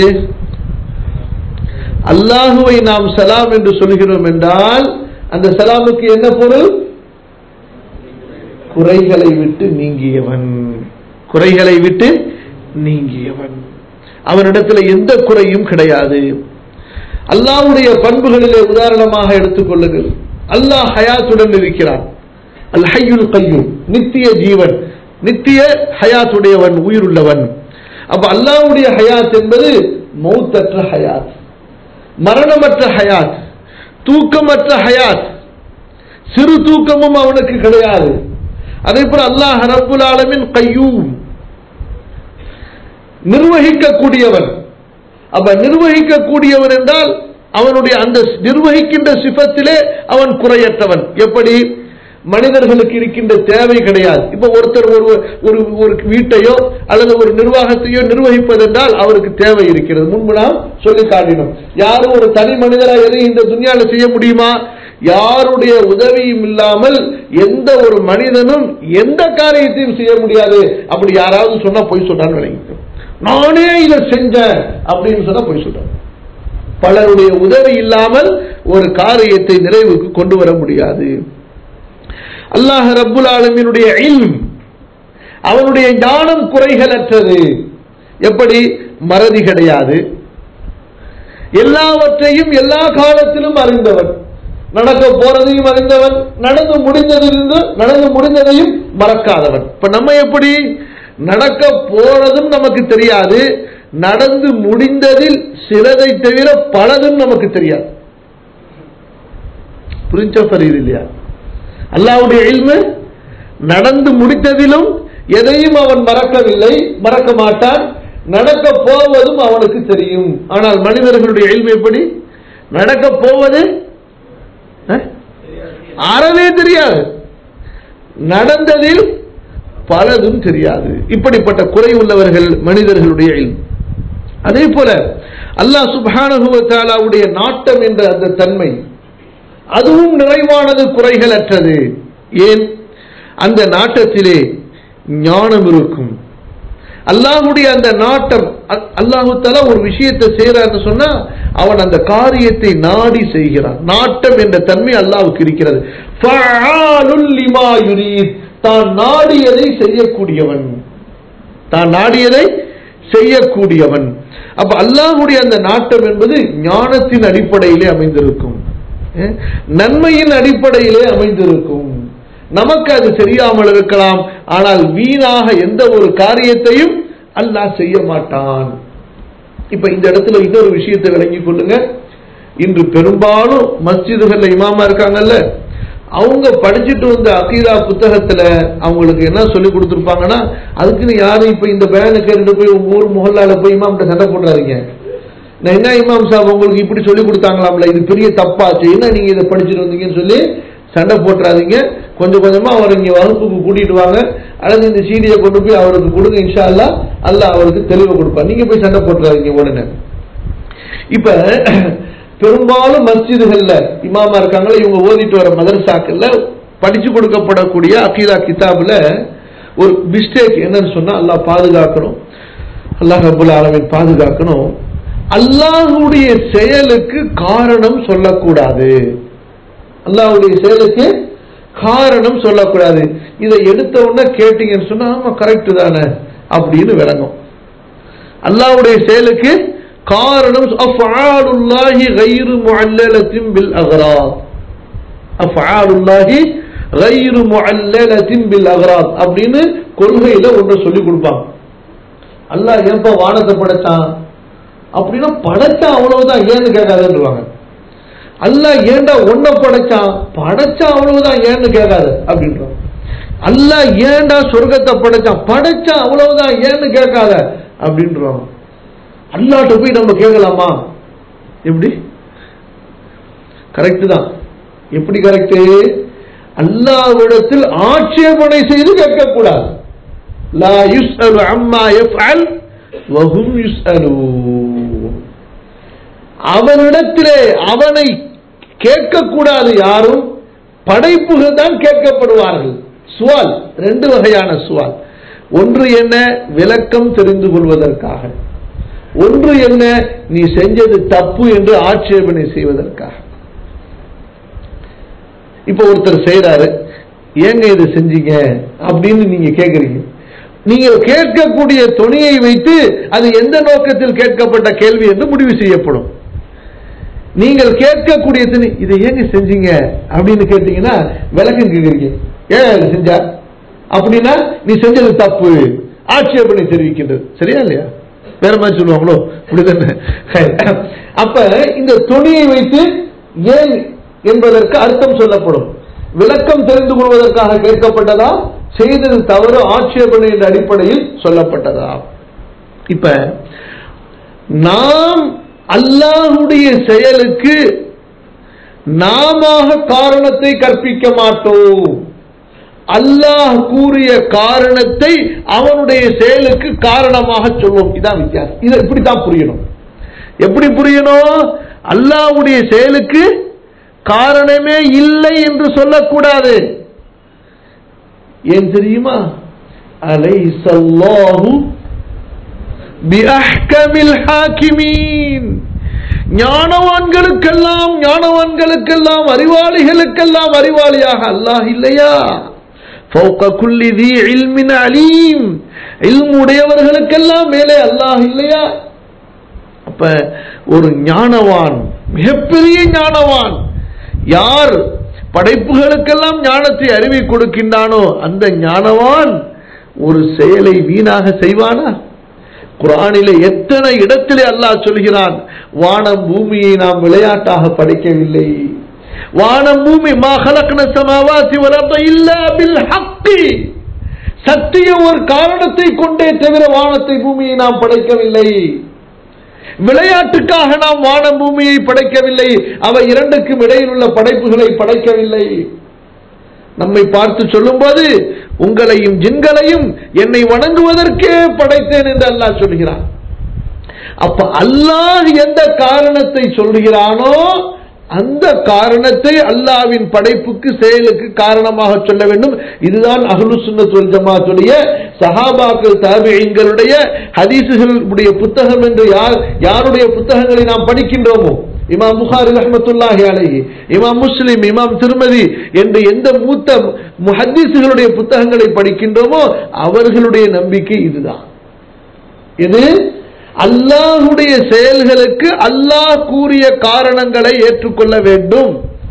அல்லாஹுவை நாம் சலாம் என்று சொல்கிறோம் என்றால் அந்த சலாமுக்கு என்ன பொருள்? குறைகளை விட்டு நீங்கியவன், குறைகளை விட்டு நீங்கியவன், அவனிடத்தில் எந்த குறையும் கிடையாது. அல்லாஹ்வுடைய பண்புகளிலே உதாரணமாக எடுத்துக்கொள்ளுங்கள். அல்லாஹ் ஹயாத்துடன் இருக்கிறான். அல் ஹய்யுல் கய்யூம், நித்திய ஜீவன், நித்திய ஹயாத்துடையவன், உயிருள்ளவன். அப்ப அல்லாஹ்வுடைய ஹயாத் என்பது மௌத்தற்ற ஹயாத், மரணமற்ற ஹயாத், தூக்கமற்ற ஹயாத், சிறு தூக்கமும் அவனுக்கு கிடையாது. அதே போல அல்லாஹ் ரப்புல் ஆலமீன் கய்யூம், நிர்வகிக்கக்கூடியவன். அப்ப நிர்வகிக்கக்கூடியவன் என்றால் அவனுடைய அந்த நிர்வகிக்கின்ற சிஃபத்திலே அவன் குறையற்றவன். எப்படி? மனிதர்களுக்கு இருக்கின்ற தேவை கிடையாது. இப்ப ஒருத்தர் ஒரு ஒரு வீட்டையோ அல்லது ஒரு நிர்வாகத்தையோ நிர்வகிப்பதென்றால் அவருக்கு தேவை இருக்கிறது. முன்பு நாம் சொல்லி காட்டினோம். யாரும் ஒரு தனி மனிதராக எதையும் இந்த துன்யால செய்ய முடியுமா? யாருடைய உதவியும் இல்லாமல் எந்த ஒரு மனிதனும் எந்த காரியத்தையும் செய்ய முடியாது. அப்படி யாராவது சொன்னா போய் சொல்றான்னு நினைக்கிறோம். நானே இதை செஞ்சேன் அப்படின்னு சொன்னா போய் சொல்றேன். பலருடைய உதவி இல்லாமல் ஒரு காரியத்தை நிறைவுக்கு கொண்டு வர முடியாது. அல்லாஹ் ரப்புல் ஆலமீனுடைய இல்ம், அவனுடைய ஞானம் குறைகளற்றது. எப்படி? மறதி கிடையாது, எல்லாவற்றையும் எல்லா காலத்திலும் அறிந்தவன், நடக்க போறதையும் அறிந்தவன், நடந்து முடிந்ததிலிருந்து நடந்து முடிந்ததையும் மறக்காதவன். இப்ப நம்ம எப்படி? நடக்க போறதும் நமக்கு தெரியாது, நடந்து முடிந்ததில் சிலதை தவிர பலதும் நமக்கு தெரியாது. புரிஞ்ச புரியுது இல்லையா? அல்லாஹ்வுடைய இல்மு நடந்து முடித்ததிலும் எதையும் அவன் மறக்கவில்லை, மறக்க மாட்டான். நடக்க போவதும் அவனுக்கு தெரியும். ஆனால் மனிதர்களுடைய இல்மு எப்படி? நடக்க போவது அறவே தெரியாது, நடந்ததில் பலதும் தெரியாது. இப்படிப்பட்ட குறை உள்ளவர்கள் மனிதர்களுடைய இல்ம். அதே போல அல்லாஹ் சுப்ஹானஹு வ தஆலாவுடைய நாட்டம் என்ற அந்த தன்மை அதுவும் நிறைவானது, குறைகள் அற்றது. ஏன்? அந்த நாட்டத்திலே ஞானம் இருக்கும். அல்லாஹ்வுடைய அந்த நாட்டம், அல்லாஹு தஆலா ஒரு விஷயத்தை செய்யறான்னு சொன்னா அவன் அந்த காரியத்தை நாடி செய்கிறான். நாட்டம் என்ற தன்மை அல்லாஹ்வுக்கு இருக்கிறது. ஃபஅலுல் லிமா யுரீத், தான் நாடியதை செய்யக்கூடியவன், தான் நாடியதை செய்யக்கூடியவன். அப்ப அல்லாஹ்வுடைய அந்த நாட்டம் என்பது ஞானத்தின் அடிப்படையிலே அமைந்திருக்கும், நன்மையின் அடிப்படையிலே அமைந்திருக்கும். நமக்கு அது தெரியாமல் இருக்கலாம், ஆனால் வீணாக எந்த ஒரு காரியத்தையும் அல்லாஹ் செய்ய மாட்டான். இப்ப இந்த இடத்துல இன்னொரு விஷயத்தை விளங்கிக் கொள்ளுங்க. இன்று பெரும்பாலும் மஸ்ஜிதுகள்ல இமாமா இருக்காங்கல்ல, அவங்க படிச்சுட்டு வந்த அகீதா புத்தகத்துல அவங்களுக்கு என்ன சொல்லி கொடுத்துருப்பாங்கன்னா, அதுக்குன்னு யாரும் இப்ப இந்த பயானை கேட்டுட்டு போய் உங்க ஊர் முகல்லால போய் இமாம்கிட்ட சண்டை போடுறாதீங்க. நான் என்ன இமாம் சாப் உங்களுக்கு இப்படி சொல்லி கொடுத்தாங்களாம்ல, இது பெரிய தப்பாச்சு, என்ன நீங்க இதை படிச்சுட்டு வந்தீங்கன்னு சொல்லி சண்டை போட்டுறாதீங்க. கொஞ்சம் கொஞ்சமா அவர் இங்க வகுப்புக்கு கூட்டிட்டு வாங்க, அல்லது இந்த சீடியை கொண்டு போய் அவருக்கு கொடுங்க, இன்ஷா அல்லாஹ் அல்லாஹ் அவருக்கு தெளிவு கொடுப்பார். நீங்க போய் சண்டை போட்டுறாதீங்க உடனே. இப்ப பெரும்பாலும் மஸ்ஜிதுகள்ல இமாமா இருக்காங்களா, இவங்க ஓதிட்டு வர மதரசாக்கள்ல படிச்சு கொடுக்கப்படக்கூடிய அகீதா கிதாபுல ஒரு மிஸ்டேக் என்னன்னு சொன்னா, அல்லாஹ் பாதுகாக்கணும், அல்லாஹ் ரப்பல் ஆலமீன் பாதுகாக்கணும். அல்லாஹ்வுடைய செயலுக்கு காரணம் சொல்லக்கூடாது, அல்லாஹ்வுடைய செயலுக்கு காரணம் சொல்லக்கூடாது. இதை எடுத்த உடனே கேட்டீங்கன்னு சொன்னா ஆமா கரெக்ட் தானே அப்படின்னு விளங்கும். அல்லாஹ்வுடைய செயலுக்கு காரணம் அஃஆலுல்லாஹி கைரு முஅல்லலத்தின் பில் அக்ராத், அஃஆலுல்லாஹி கைரு முஅல்லலத்தின் பில் அக்ராத் அப்படின்னு கொள்கையில ஒன்றை சொல்லி கொடுப்பாங்க. அல்லாஹ் ஏன்பா வானத்தை படைச்சான் அப்படின்னா படைச்சா அவ்வளவுதான், ஏன்னு கேட்காதுன்றாங்க. அல்லாஹ் ஏண்டா ஒன்ன படைச்சான், படைச்சா அவ்வளவுதான், ஏன்னு கேட்காது அப்படின்றான். அல்லாஹ் ஏண்டா சொர்க்கத்தை படைச்சான், படைச்சா அவ்வளவுதான், ஏன்னு கேட்காத அப்படின்றான். அல்லாஹ்ட்ட போய் நம்ம கேட்கலாமா? எப்படி? கரெக்ட் தான். எப்படி கரெக்ட்? அல்லாஹ்விடத்தில் ஆட்சேபனை செய்து கேட்கக்கூடாது. லா யுஸ்அலு அம்மா யஃஅல் வஹும் யுஸ்அலூன். அவனிடத்திலே அவனை கேட்கக்கூடாது யாரும், படைப்புகள் தான் கேட்கப்படுவார்கள். சுவால் ரெண்டு வகையான சுவால். ஒன்று என்ன, விளக்கம் தெரிந்து கொள்வதற்காக. ஒன்று என்ன, நீ செஞ்சது தப்பு என்று ஆட்சேபனை செய்வதற்காக. இப்ப ஒருத்தர் செய்யறாரு, ஏங்க இது செஞ்சீங்க அப்படின்னு நீங்க கேட்கறீங்க. நீங்கள் கேட்கக்கூடிய துணியை வைத்து அது எந்த நோக்கத்தில் கேட்கப்பட்ட கேள்வி என்று முடிவு செய்யப்படும். நீங்கள் கேட்கக்கூடிய துணி, இதை ஏங்க செஞ்சீங்க அப்படின்னு கேட்டீங்கன்னா விளக்கம் கேட்கறீங்க, ஏன் செஞ்சா அப்படின்னா நீ செஞ்சது தப்பு, ஆட்சேபனை தெரிவிக்கின்றது. சரியா இல்லையா? வேற மாதிரி சொல்லுவாங்களோ, அப்படிதானே? அப்ப இந்த துணியை வைத்து ஏன் என்பதற்கு அர்த்தம் சொல்லப்படும். விளக்கம் தெரிந்து கொள்வதற்காக கேட்கப்பட்டதா, செய்தது தவறு ஆட்சேபனை என்ற அடிப்படையில் சொல்லப்பட்டதா? இப்ப நாம் அல்லாஹ்வுடைய செயலுக்கு நாம காரணத்தை கற்பிக்க மாட்டோம். அல்லாஹ் கூறிய காரணத்தை அவனுடைய செயலுக்கு காரணமாக சொல்வோம். இதான் வித்தியாசம். இதை இப்படித்தான் புரியணும். எப்படி புரியணும்? அல்லாஹ்வுடைய செயலுக்கு காரணமே இல்லை என்று சொல்லக்கூடாது. ஏன் தெரியுமா? அலைஸல்லாஹு பிஅஹ்கமில் ஹாகிமீன். ஞானவான்களுக்கெல்லாம் ஞானவான்களுக்கெல்லாம் அறிவாளிகளுக்கெல்லாம் அறிவாளியாக அல்லாஹ் இல்லையா? ஃபௌக குல்லி தி இல்மின் அலீம். இல்மு உடையவர்களுக்கெல்லாம் மேலே அல்லாஹ் இல்லையா? அப்ப ஒரு ஞானவான், மிகப்பெரிய ஞானவான் யார் படைப்புகளுக்கெல்லாம் ஞானத்தை அறிவை கொடுக்கின்றானோ அந்த ஞானவான் ஒரு செயலை வீணாக செய்வானா? குர்ஆனிலே எத்தனை இடத்திலே அல்லாஹ் சொல்கிறான், வானம் பூமியை நாம் விளையாட்டாக படைக்கவில்லை. வானம் பூமி மா خلقنا السماوات والارض الا بالحق. சத்திய ஒரு காரணத்தை கொண்டே தவிர வானத்தை பூமியை நாம் படைக்கவில்லை. விளையாட்டுக்காக நாம் வானம் பூமியை படைக்கவில்லை. அவை இரண்டுக்கும் இடையில் உள்ள படைப்புகளை படைக்கவில்லை. நம்மை பார்த்து சொல்லும் போது உங்களையும் ஜின்களையும் என்னை வணங்குவதற்கே படைத்தேன் என்று அல்லாஹ் சொல்கிறான். அப்ப அல்லாஹ் எந்த காரணத்தை சொல்கிறானோ அந்த காரணத்தை அல்லாஹ்வின் படைப்புக்கு செயலுக்கு காரணமாக சொல்ல வேண்டும். இதுதான் அஹ்லுஸ் சுன்னத் வல் ஜமாஅத்துடைய சஹாபாக்கள் தாபிஈன்களுடைய ஹதீஸுகளுடைய புத்தகம் என்று யார் யாருடைய புத்தகங்களை நாம் படிக்கின்றோமோ, இமாம் புகாரி ரஹ்மத்துல்லாஹி அலைஹி, இமாம் முஸ்லிம், இமாம் திர்மிதி என்று எந்த மூத்த முஹத்திஸுகளுடைய புத்தகங்களை படிக்கின்றோமோ அவர்களுடைய நம்பிக்கை இதுதான். இது அல்லாஹ்வுடைய செயல்களுக்கு அல்லாஹ் கூறிய காரணங்களை ஏற்றுக்கொள்ள வேண்டும்.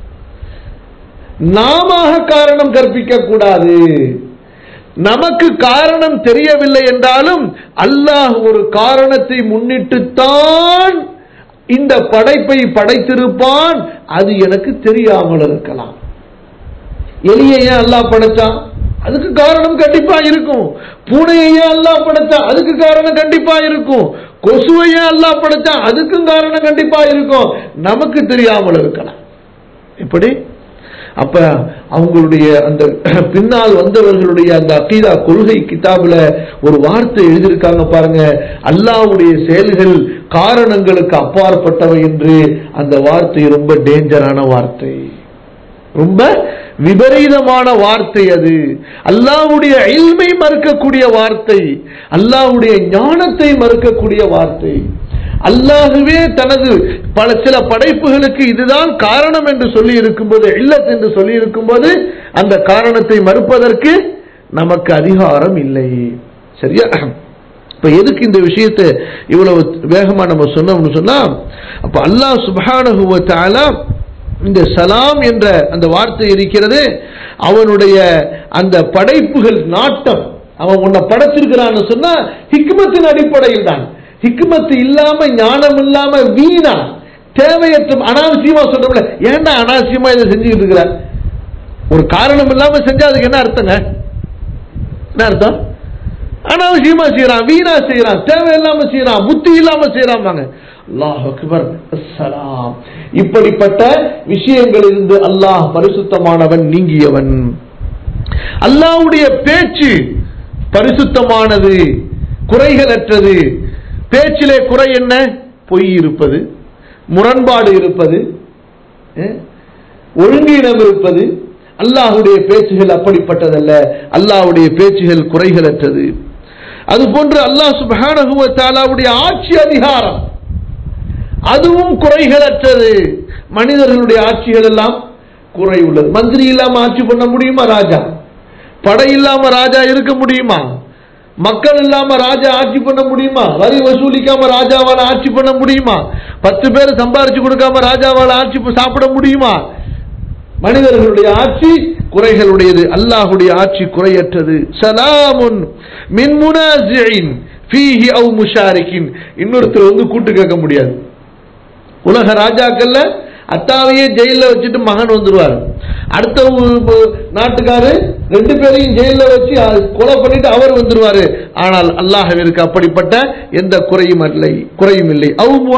நாம காரணம் கற்பிக்க கூடாது. நமக்கு காரணம் தெரியவில்லை என்றாலும் அல்லாஹ் ஒரு காரணத்தை முன்னிட்டுத்தான் இந்த படைப்பை படைத்திருப்பான், அது எனக்கு தெரியாமல் இருக்கலாம். எலியை ஏன் அல்லாஹ் படைச்சான்? அதுக்கு காரணம் கண்டிப்பா இருக்கும். பூனையை ஏன் அல்லாஹ் படைச்சான்? அதுக்கு காரணம் கண்டிப்பா இருக்கும். கொசுவை ஏன் அல்லாஹ் படைச்சான்? அதுக்கும் காரணம் கண்டிப்பா இருக்கும். நமக்கு தெரியாமல் இருக்கலாம். இப்படி அப்ப அவங்களுடைய அந்த பின்னால் வந்தவர்களுடைய அந்த அகீதா கொள்கை கிதாபுல ஒரு வார்த்தை எழுதியிருக்காங்க பாருங்க, அல்லாஹ்வுடைய செயல்கள் காரணங்களுக்கு அப்பாற்பட்டவை என்று. அந்த வார்த்தை ரொம்ப டேஞ்சரான வார்த்தை, ரொம்ப விபரீதமான வார்த்தை. அது அல்லாஹ்வுடைய இல்மை மறுக்கக்கூடிய வார்த்தை, அல்லாஹ்வுடைய ஞானத்தை மறுக்கக்கூடிய வார்த்தை. அல்லாஹுவே தனது பல சில படைப்புகளுக்கு இதுதான் காரணம் என்று சொல்லி இருக்கும்போது, இல்லத் என்று சொல்லி இருக்கும்போது, அந்த காரணத்தை மறுப்பதற்கு நமக்கு அதிகாரம் இல்லை. சரியா? இப்ப எதுக்கு இந்த விஷயத்தை இவ்வளவு வேகமா நம்ம சொன்னோம்னு சொன்னா, அப்ப அல்லாஹ் சுப்ஹானஹு வ தஆலா இந்த சலாம் என்ற அந்த வார்த்தை இருக்கிறது, அவனுடைய அந்த படைப்புகள் நாட்டம். அவன் உன்னை படைச்சிருக்கிறான்னு சொன்னா ஹிக்மத்தின் அடிப்படையில் தான். ஹிக்மத்து இல்லாம, ஞானம் இல்லாம, வீணா தேவையற்ற அனாவசியமா சொல்றோம்ல, ஏன்டா அனாவசியமா இதை செஞ்சுக்கிட்டு இருக்கிற? ஒரு காரணம் இல்லாம செஞ்சா அதுக்கு என்ன அர்த்தங்க? என்ன அர்த்தம்? அனாவசியமா செய்யறான், வீணா செய்யறான், தேவையில்லாம செய்யறான், புத்தி இல்லாம செய்யறான். அல்லாஹ் அக்பர், அஸ்ஸலாம். இப்படிப்பட்ட விஷயங்களிலிருந்து அல்லாஹ் பரிசுத்தமானவன், நீங்கியவன். அல்லாஹ்வுடைய பேச்சு பரிசுத்தமானது, குறைகளற்றது. பேச்சிலே குறை என்ன? பொய் இருப்பது, முரண்பாடு இருப்பது, ஒழுங்கீனம் இருப்பது. அல்லாஹ்வுடைய பேச்சுகள் அப்படிப்பட்டதல்ல. அல்லாஹ்வுடைய பேச்சுகள் குறைகளற்றது. அதுபோன்று அல்லாஹ் சுப்ஹானஹு வ தஆலாவுடைய ஆட்சி அதிகாரம் அதுவும் குறைகளற்றது. மனிதர்களுடைய ஆட்சிகள் எல்லாம் குறை உள்ளது. மந்திரி இல்லாம ஆட்சி பண்ண முடியுமா? ராஜா படை இல்லாம ராஜா இருக்க முடியுமா? மக்கள் இல்லாம ராஜா ஆட்சி பண்ண முடியுமா? வரி வசூலிக்காம ராஜாவால ஆட்சி பண்ண முடியுமா? பத்து பேர் சம்பாரிச்சு கொடுக்காம ராஜாவால ஆட்சி சாப்பிட முடியுமா? மனிதர்களுடைய ஆட்சி குறைகளுடையது, அல்லாஹ்வுடைய ஆட்சி குறையற்றது. சலாமுன் மின் முனாஸிஇன் ஃபீஹி அவ் முஷாரிகின். இன்னொருத்தர் வந்து கூட்டு கேட்க முடியாது. உலக ராஜாக்கள்ல அத்தாவையே ஜெயில வச்சுட்டு மகன் வந்துருவார், அடுத்த நாட்டுக்காரு ரெண்டு பேரையும் ஜெயில வச்சு கொலை பண்ணிட்டு அவர் வந்துருவாரு. ஆனால் அல்லாஹ்விற்கு அப்படிப்பட்ட எந்த குறையும் இல்லை, குறையும் இல்லை.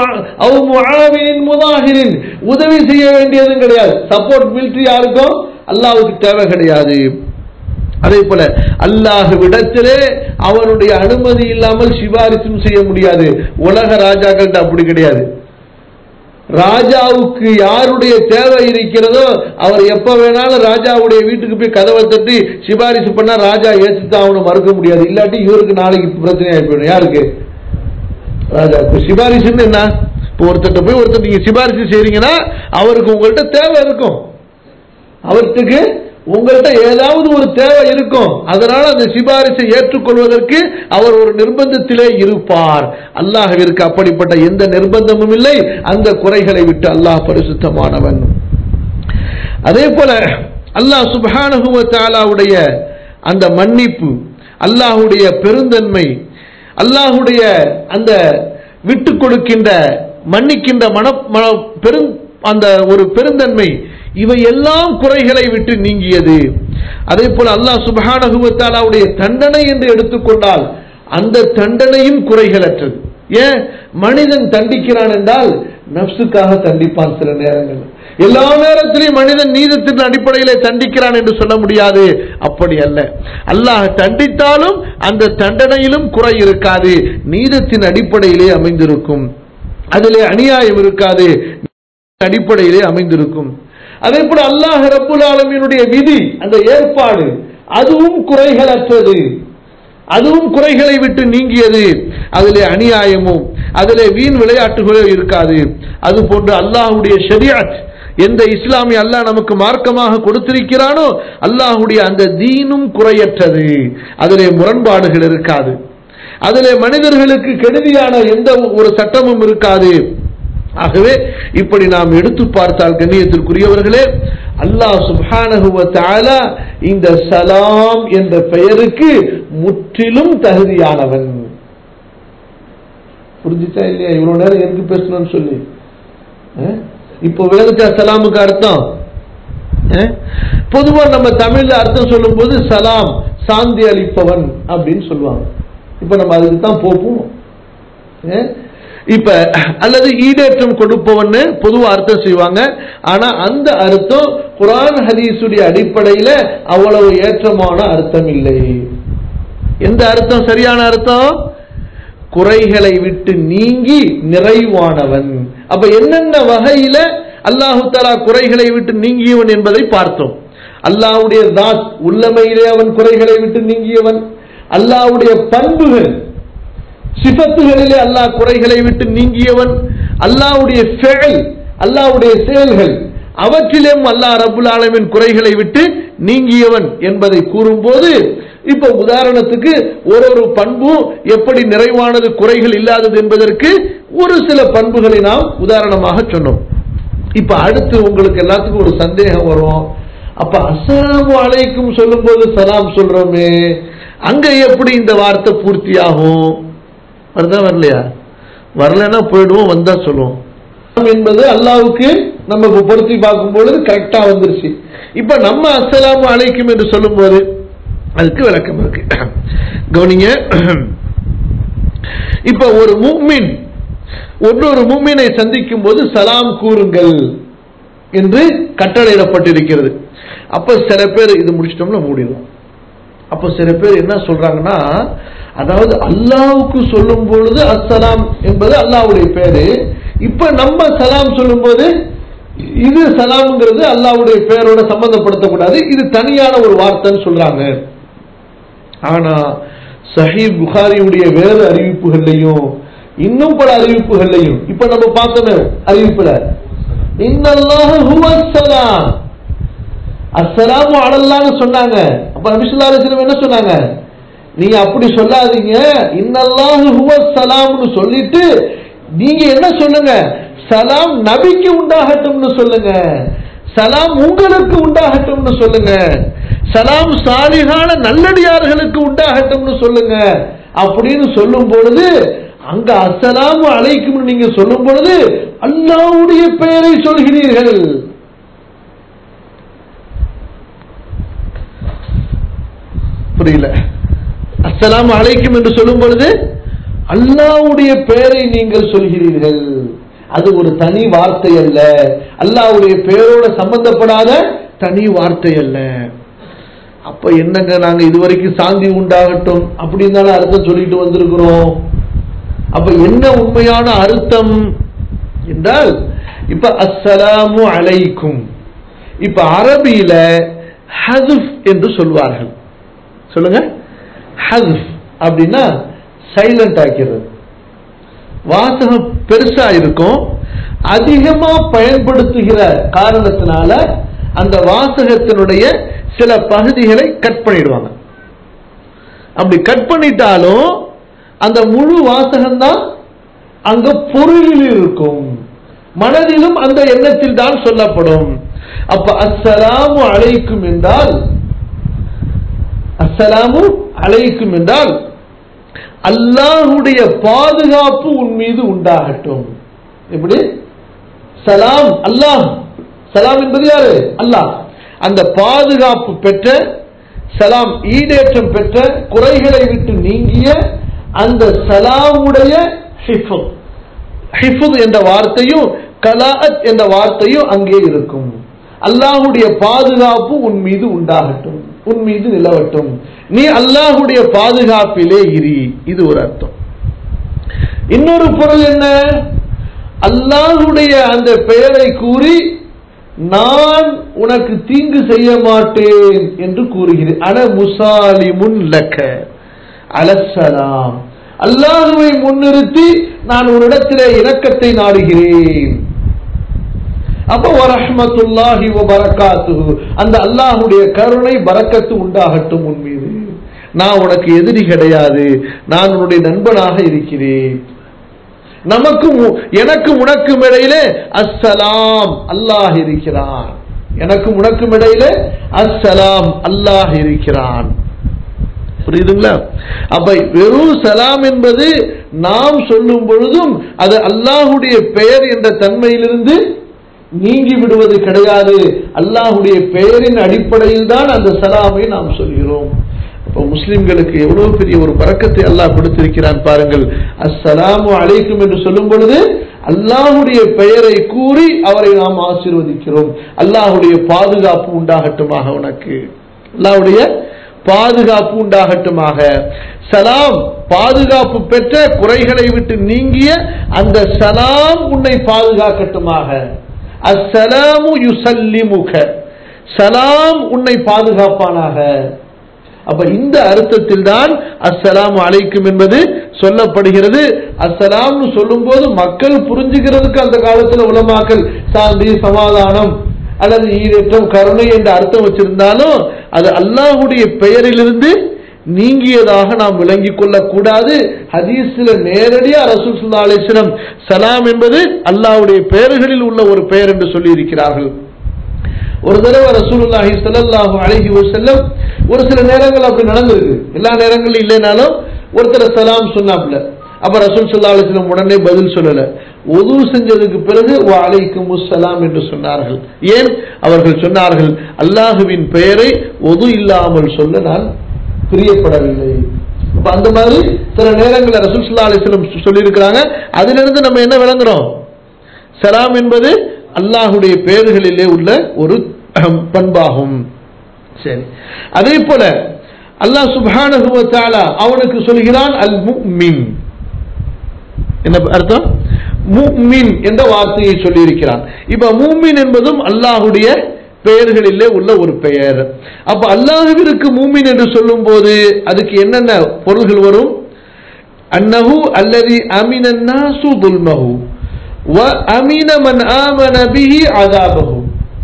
உதவி செய்ய வேண்டியதும் கிடையாது. சப்போர்ட் மிலிட்டரி யாருக்கும் அல்லாஹ்வுக்கு தேவை கிடையாது. அதே போல அல்லாஹ்விடத்திலே அவனுடைய அனுமதி இல்லாமல் சிபாரிசும் செய்ய முடியாது. உலக ராஜாக்கள்கிட்ட அப்படி கிடையாது. ராஜாவுக்கு யாருடைய தேவை இருக்கிறதோ அவர் எப்ப வேணாலும் ராஜாவுடைய வீட்டுக்கு போய் கதவை தட்டி சிபாரிசு பண்ணா ராஜா ஏற்றுதான் அவனை மறுக்க முடியாது. இல்லாட்டி இவருக்கு நாளைக்கு பிரச்சனை ஆயிடும். யாருக்கு? ராஜாவுக்கு. சிபாரிசுன்னு என்ன? இப்போ ஒருத்தட்ட போய் ஒருத்தர் நீங்க சிபாரிசு செய்றீங்கன்னா அவருக்கு உங்கள்கிட்ட தேவை இருக்கும், அவருக்கு உங்கள்கிட்ட ஏதாவது ஒரு தேவை இருக்கும். அதனால அந்த சிபாரிசை ஏற்றுக்கொள்வதற்கு அவர் ஒரு நிர்பந்தத்திலே இருப்பார். அல்லாஹ்விற்கு அப்படிப்பட்ட எந்த நிர்பந்தமும் இல்லை. அந்த குறைகளை விட்டு அல்லாஹ் பரிசுத்தமானவன். அதே போல அல்லாஹ் சுப்ஹானஹு வ தஆலாவுடைய அந்த மன்னிப்பு, அல்லாஹ்வுடைய பெருந்தன்மை, அல்லாஹ்வுடைய அந்த விட்டு கொடுக்கின்ற மன்னிக்கின்ற மன பெரும் அந்த ஒரு பெருந்தன்மை, இவை எல்லாம் குறைகளை விட்டு நீங்கியது. அதே போல அல்லாஹ் சுப்ஹானஹு வ தஆலாவுடைய தண்டனை என்று எடுத்துக்கொண்டால் அந்த தண்டனையும் குறைகளற்றது. ஏன்? மனிதன் தண்டிக்கிறான் என்றால் நப்சுக்காக தண்டிப்பான். சில நேரங்கள், எல்லா நேரத்திலும் மனிதன் நீதத்தின் அடிப்படையிலே தண்டிக்கிறான் என்று சொல்ல முடியாது. அப்படி அல்ல. அல்லாஹ் தண்டித்தாலும் அந்த தண்டனையிலும் குறை இருக்காது, நீதத்தின் அடிப்படையிலே அமைந்திருக்கும். அதிலே அநியாயம் இருக்காது, அடிப்படையிலே அமைந்திருக்கும். அதே போல அல்லாஹ் ரப்புல் ஆலமீனுடைய விதி, அந்த ஏற்பாடு, அதுவும் குறைகளற்றது. அதுவும் குறைகளை விட்டு நீங்கியது. அதிலே அநியாயமும் அதிலே வீண் விளையாட்டுகளோ இருக்காது. அது போன்று அல்லாஹ்வுடைய ஷரீஅத், எந்த இஸ்லாமிய அல்லாஹ் நமக்கு மார்க்கமாக கொடுத்திருக்கிறானோ அல்லாஹ்வுடைய அந்த தீனும் குறையற்றது. அதிலே முரண்பாடுகள் இருக்காது. அதிலே மனிதர்களுக்கு கெடுதியான எந்த ஒரு சட்டமும் இருக்காது. ஆகவே இப்படி நாம் எடுத்து பார்த்தால் கண்ணியத்திற்குரியவர்களே, அல்லாஹ் சுப்ஹானஹு வ தஆலா இந்த சலாம் என்ற பெயருக்கு முற்றிலும் தகுதியானவன். புரிஞ்சுச்சா இல்லையா? இவ்வளவு நேரம் எதுக்கு பேசணும்னு சொல்லி இப்போ வேதத்தை சலாமுக்கு அர்த்தம் பொதுவா நம்ம தமிழ்ல அர்த்தம் சொல்லும் போது சலாம் சாந்தி அளிப்பவன் அப்படின்னு சொல்லுவாங்க. இப்ப நம்ம அதுக்கு தான் போப்போம். இப்ப அல்லது ஈடேற்றம் கொடுப்பவன் பொதுவா அர்த்தம் செய்வாங்க. ஆனா அந்த அர்த்தம் குர்ஆன் ஹதீஸுடைய அடிப்படையில அவ்வளவு ஏற்றமான அர்த்தம் இல்லை. எந்த அர்த்தம் சரியான அர்த்தம்? குறைகளை விட்டு நீங்கி நிறைவானவன். அப்ப என்னென்ன வகையில அல்லாஹு தஆலா குறைகளை விட்டு நீங்கியவன் என்பதை பார்த்தோம். அல்லாஹ்வுடைய தாத், உள்ளமையிலே அவன் குறைகளை விட்டு நீங்கியவன். அல்லாஹ்வுடைய பண்புகள், சிஃபத்துகளிலே அல்லாஹ் குறைகளை விட்டு நீங்கியவன். அல்லாஹ்வுடைய ஃபெஅல், அல்லாஹ்வுடைய செயல்கள், அவற்றிலும் அல்லாஹ் ரப்புல் ஆலமீன் குறைகளை விட்டு நீங்கியவன் என்பதை கூறும்போது, இப்ப உதாரணத்துக்கு ஒரு ஒரு பண்பு எப்படி நிறைவானது, குறைகள் இல்லாதது என்பதற்கு ஒரு சில பண்புகளை நாம் உதாரணமாக சொன்னோம். இப்ப அடுத்து உங்களுக்கு எல்லாத்துக்கும் ஒரு சந்தேகம் வரும். அப்ப அஸ்ஸலாமு அலைக்கும் சொல்லும் போது சலாம் சொல்றோமே, அங்க எப்படி இந்த வார்த்தை பூர்த்தியாகும்? வருதா வரலையா? வரலன்னா போயிடுவோம், வந்தா சொல்லுவோம் என்பது அல்லாஹ்வுக்கு நம்ம பொருத்தி பார்க்கும் பொழுது கரெக்டா வந்துருச்சு. இப்ப நம்ம அஸ்ஸலாமு அலைக்கும் என்று சொல்லும் போது அதுக்கு விளக்கம் இருக்கு, கவனிங்க. இப்ப ஒரு முஃமின் ஒவ்வொரு முஃமினை சந்திக்கும் போது சலாம் கூறுங்கள் என்று கட்டளையிடப்பட்டிருக்கிறது. அப்ப சில பேர் இது முடிச்சிட்டோம்னா மூடிடும். அப்ப சில பேர் என்ன சொல்றாங்கன்னா, அதாவது அல்லாஹ்வுக்கு சொல்லும் பொழுது அஸ்ஸலாம் என்பது அல்லாஹ்வுடைய பேரு, இப்ப நம்ம சலாம் சொல்லும் போது இது சலாம்ங்கிறது அல்லாஹ்வுடைய பேரோட சம்பந்தப்படுத்தக்கூடாது, இது தனியான ஒரு வார்த்தைன்னு சொல்றாங்க. ஆனா சஹீஹ் புகாரியுடைய வேறு அறிவிப்புகள்லையும் இன்னும் பல அறிவிப்புகள்லையும் இப்ப நம்ம பார்த்தோமே அறிவிப்புல இன்னல்லாஹு ஹுவஸ் ஸலாம், அஸ்ஸலாமு அலல்லாஹ்னு சொன்னாங்க. அப்ப நபி ஸல்லல்லாஹு அலைஹி வஸல்லம் என்ன சொன்னாங்க? நீங்க அப்படி சொல்லாதீங்க, இன்னல்லாஹு ஹுவஸ் ஸலாம்னு சொல்லிட்டு நீங்க என்ன சொல்லுங்க? சலாம் நபிக்கு உண்டாகட்டும்னு சொல்லுங்க, சலாம் உங்களுக்கு உண்டாகட்டும்னு சொல்லுங்க, சலாம் சாலிஹான நல்லடியார்களுக்கு உண்டாகட்டும்னு சொல்லுங்க அப்படின்னு சொல்லும் பொழுது, அங்க அஸ்ஸலாமு அலைக்கும் நீங்க சொல்லும் பொழுது அல்லாஹ்வுடைய பெயரை சொல்கிறீர்கள். புரியல? அஸ்ஸலாமு அலைக்கும் என்று சொல்லும் பொழுது அல்லாஹ்வுடைய பெயரை நீங்கள் சொல்கிறீர்கள். அது ஒரு தனி வார்த்தை அல்ல, அல்லாஹ்வுடைய பெயரோட சம்பந்தப்படாத தனி வார்த்தை அல்ல. அப்ப என்னங்க, நாங்க இதுவரைக்கும் சாந்தி உண்டாகட்டும் அப்படின்னு தானே அர்த்தம் சொல்லிட்டு வந்திருக்கிறோம். அப்ப என்ன உண்மையான அர்த்தம் என்றால், இப்ப அஸ்ஸலாமு அலைக்கும், இப்ப அரபியில ஹஸ்ஃப் என்று சொல்வார்கள். சொல்லுங்க, ஹஸ்ஃப் அப்படின்னா சைலண்ட் ஆக்கிறது. வாசகம் பெருசா இருக்கும், அதிகமா பயன்படுத்துகிற காரணத்தினால அந்த வாசகத்தினுடைய சில பகுதிகளை கட் பண்ணிடுவாங்க. அப்படி கட் பண்ணிட்டாலும் அந்த முழு வாசகம் தான் அங்க பொருளில் இருக்கும், மனதிலும் அந்த எண்ணத்தில் தான் சொல்லப்படும். அப்ப அஸ்ஸலாமு அலைக்கும் என்றால், அஸ்ஸலாமு அலைக்கும் என்றால் அல்லாஹ்வுடைய பாதுகாப்பு உன் மீது உண்டாகட்டும். எப்படி? சலாம் அல்லாஹ், சலாம் என்பது யாரு? அல்லாஹ். அந்த பாதுகாப்பு பெற்ற, சலாம் ஈடேற்றம் பெற்ற, குறைகளை விட்டு நீங்கிய அந்த சலாமுடைய ஹிஃபுத், ஹிஃபுத் என்ற வார்த்தையும் கலாஅத் என்ற வார்த்தையும் அங்கே இருக்கும். அல்லாஹ்வுடைய பாதுகாப்பு உன் மீது உண்டாகட்டும், உன் மீது நிலவட்டும், நீ அல்லாஹ்வுடைய பாதுகாப்பிலே இரு. இது ஒரு அர்த்தம். இன்னொரு பொருள் என்ன? அல்லாஹ்வுடைய அந்த பெயரை கூறி நான் உனக்கு தீங்கு செய்ய மாட்டேன் என்று கூறுகிறேன். அன முசாலிமுன் லக்க, அலஸ்ஸலாம், அல்லாஹுவை முன்னிறுத்தி நான் ஒரு இடத்திலே இரக்கத்தை நாடுகிறேன். அப்ப வரஹ்மத்துல்லாஹி வ பரக்காத்துஹு, அந்த அல்லாஹ்வுடைய கருணை பரக்கத்து உண்டாகட்டும் உன் மீது. நான் உனக்கு எதிரி கிடையாது, நான் உன்னுடைய நண்பனாக இருக்கிறேன். நமக்கு எனக்கு உனக்கும் இடையிலே அஸ்ஸலாம் அல்லாஹ் இருக்கிறான். எனக்கு உனக்கும் இடையிலே அஸ்ஸலாம் அல்லாஹ் இருக்கிறான். புரியுதுங்களா? அப்ப வெறும் சலாம் என்பது நாம் சொல்லும் பொழுதும் அது அல்லாஹுடைய பெயர் என்ற தன்மையிலிருந்து நீங்கி விடுவது கிடையாது. அல்லாஹுடைய பெயரின் அடிப்படையில் தான் அந்த சலாமை நாம் சொல்கிறோம். அப்ப முஸ்லிம்களுக்கு எவ்வளவு பெரிய ஒரு பரக்கத்தை அல்லாஹ் கொடுத்திருக்கிறான் பாருங்கள். அஸ்ஸலாமு அலைக்கும் என்று சொல்லும் பொழுது அல்லாஹுடைய பெயரை கூறி அவரை நாம் ஆசீர்வதிக்கிறோம். அல்லாஹுடைய பாதுகாப்பு உண்டாகட்டுமாக, உனக்கு அல்லாஹுடைய பாதுகாப்பு உண்டாகட்டுமாக. சலாம் பாதுகாப்பு பெற்ற, குறைகளை விட்டு நீங்கிய அந்த சலாம் உன்னை பாதுகாக்கட்டுமாக. அஸ்ஸலாமு யுஸல்லிமுக, சலாம் உன்னை பாதுகாப்பானாக. அப்ப இந்த அர்த்தத்தில் தான் அஸ்ஸலாமு அலைக்கும் என்பது சொல்லப்படுகிறது. அஸ்ஸலாம்னு சொல்லும் போது மக்கள் புரிஞ்சுக்கிறதுக்கு அந்த காலத்துல உலமாக்கள் சாந்தி, சமாதானம் அல்லது ஈரேற்றம், கருணை என்ற அர்த்தம் வச்சிருந்தாலும் அது அல்லாஹுடைய பெயரிலிருந்து நீங்கியதாக நாம் விளங்கிக் கொள்ளக் கூடாது. ஹதீஸ்ல நேரடியா ரசூல் ஸல்லல்லாஹு அலைஹி வஸல்லம் சலாம் என்பது அல்லாஹ்வுடைய பெயர்களில் உள்ள ஒரு பெயர் என்று சொல்லி இருக்கிறார்கள். ஒரு தடவை ரசூலுல்லாஹி ஸல்லல்லாஹு அலைஹி வஸல்லம் ஒரு சில நேரங்கள் அப்படி நடந்திருக்கு, எல்லா நேரங்களும் இல்லைனாலும் ஒருத்தர் சலாம் சொன்னாப்ல. அப்ப ரசூல் ஸல்லல்லாஹு அலைஹி வஸல்லம் உடனே பதில் சொல்லல, ஒது செஞ்சதுக்கு பிறகு வ அலைக்குமுஸ் ஸலாம் என்று சொன்னார்கள். ஏன்? அவர்கள் சொன்னார்கள், அல்லாஹுவின் பெயரை ஒது இல்லாமல் சொல்ல நான் பிரியப்படவில்லை. அப்ப அந்த மாதிரி சில நேரங்களில் ரசூல் ஸல்லல்லாஹு அலைஹி வஸல்லம் சொல்லி இருக்கிறாங்க. அதிலிருந்து நம்ம என்ன விளங்குறோம்? சலாம் என்பது அல்லாஹுடைய பெயர்களிலே உள்ள ஒரு பண்பாகும். சரி, அதே போல அல்லாஹ் சுப்ஹானஹு வ தஆலா அவனுக்கு சொல்கிறான் அல் முஃமின். என்ன அர்த்தம்? முஃமின் என்ற வார்த்தையை சொல்லி இருக்கிறான். இப்ப முஃமின் என்பதும் அல்லாஹுடைய பெயர்களிலே உள்ள ஒரு பெயர். அப்ப அல்லாஹ்விற்கு முஃமின் என்று சொல்லும் போது அதுக்கு என்னென்ன பொருள்கள் வரும்? அன்னஹு அல்லதி அமினன் நாசு துல்மஹு வ அமின மன் ஆமன பிஹி அஸாபஹு,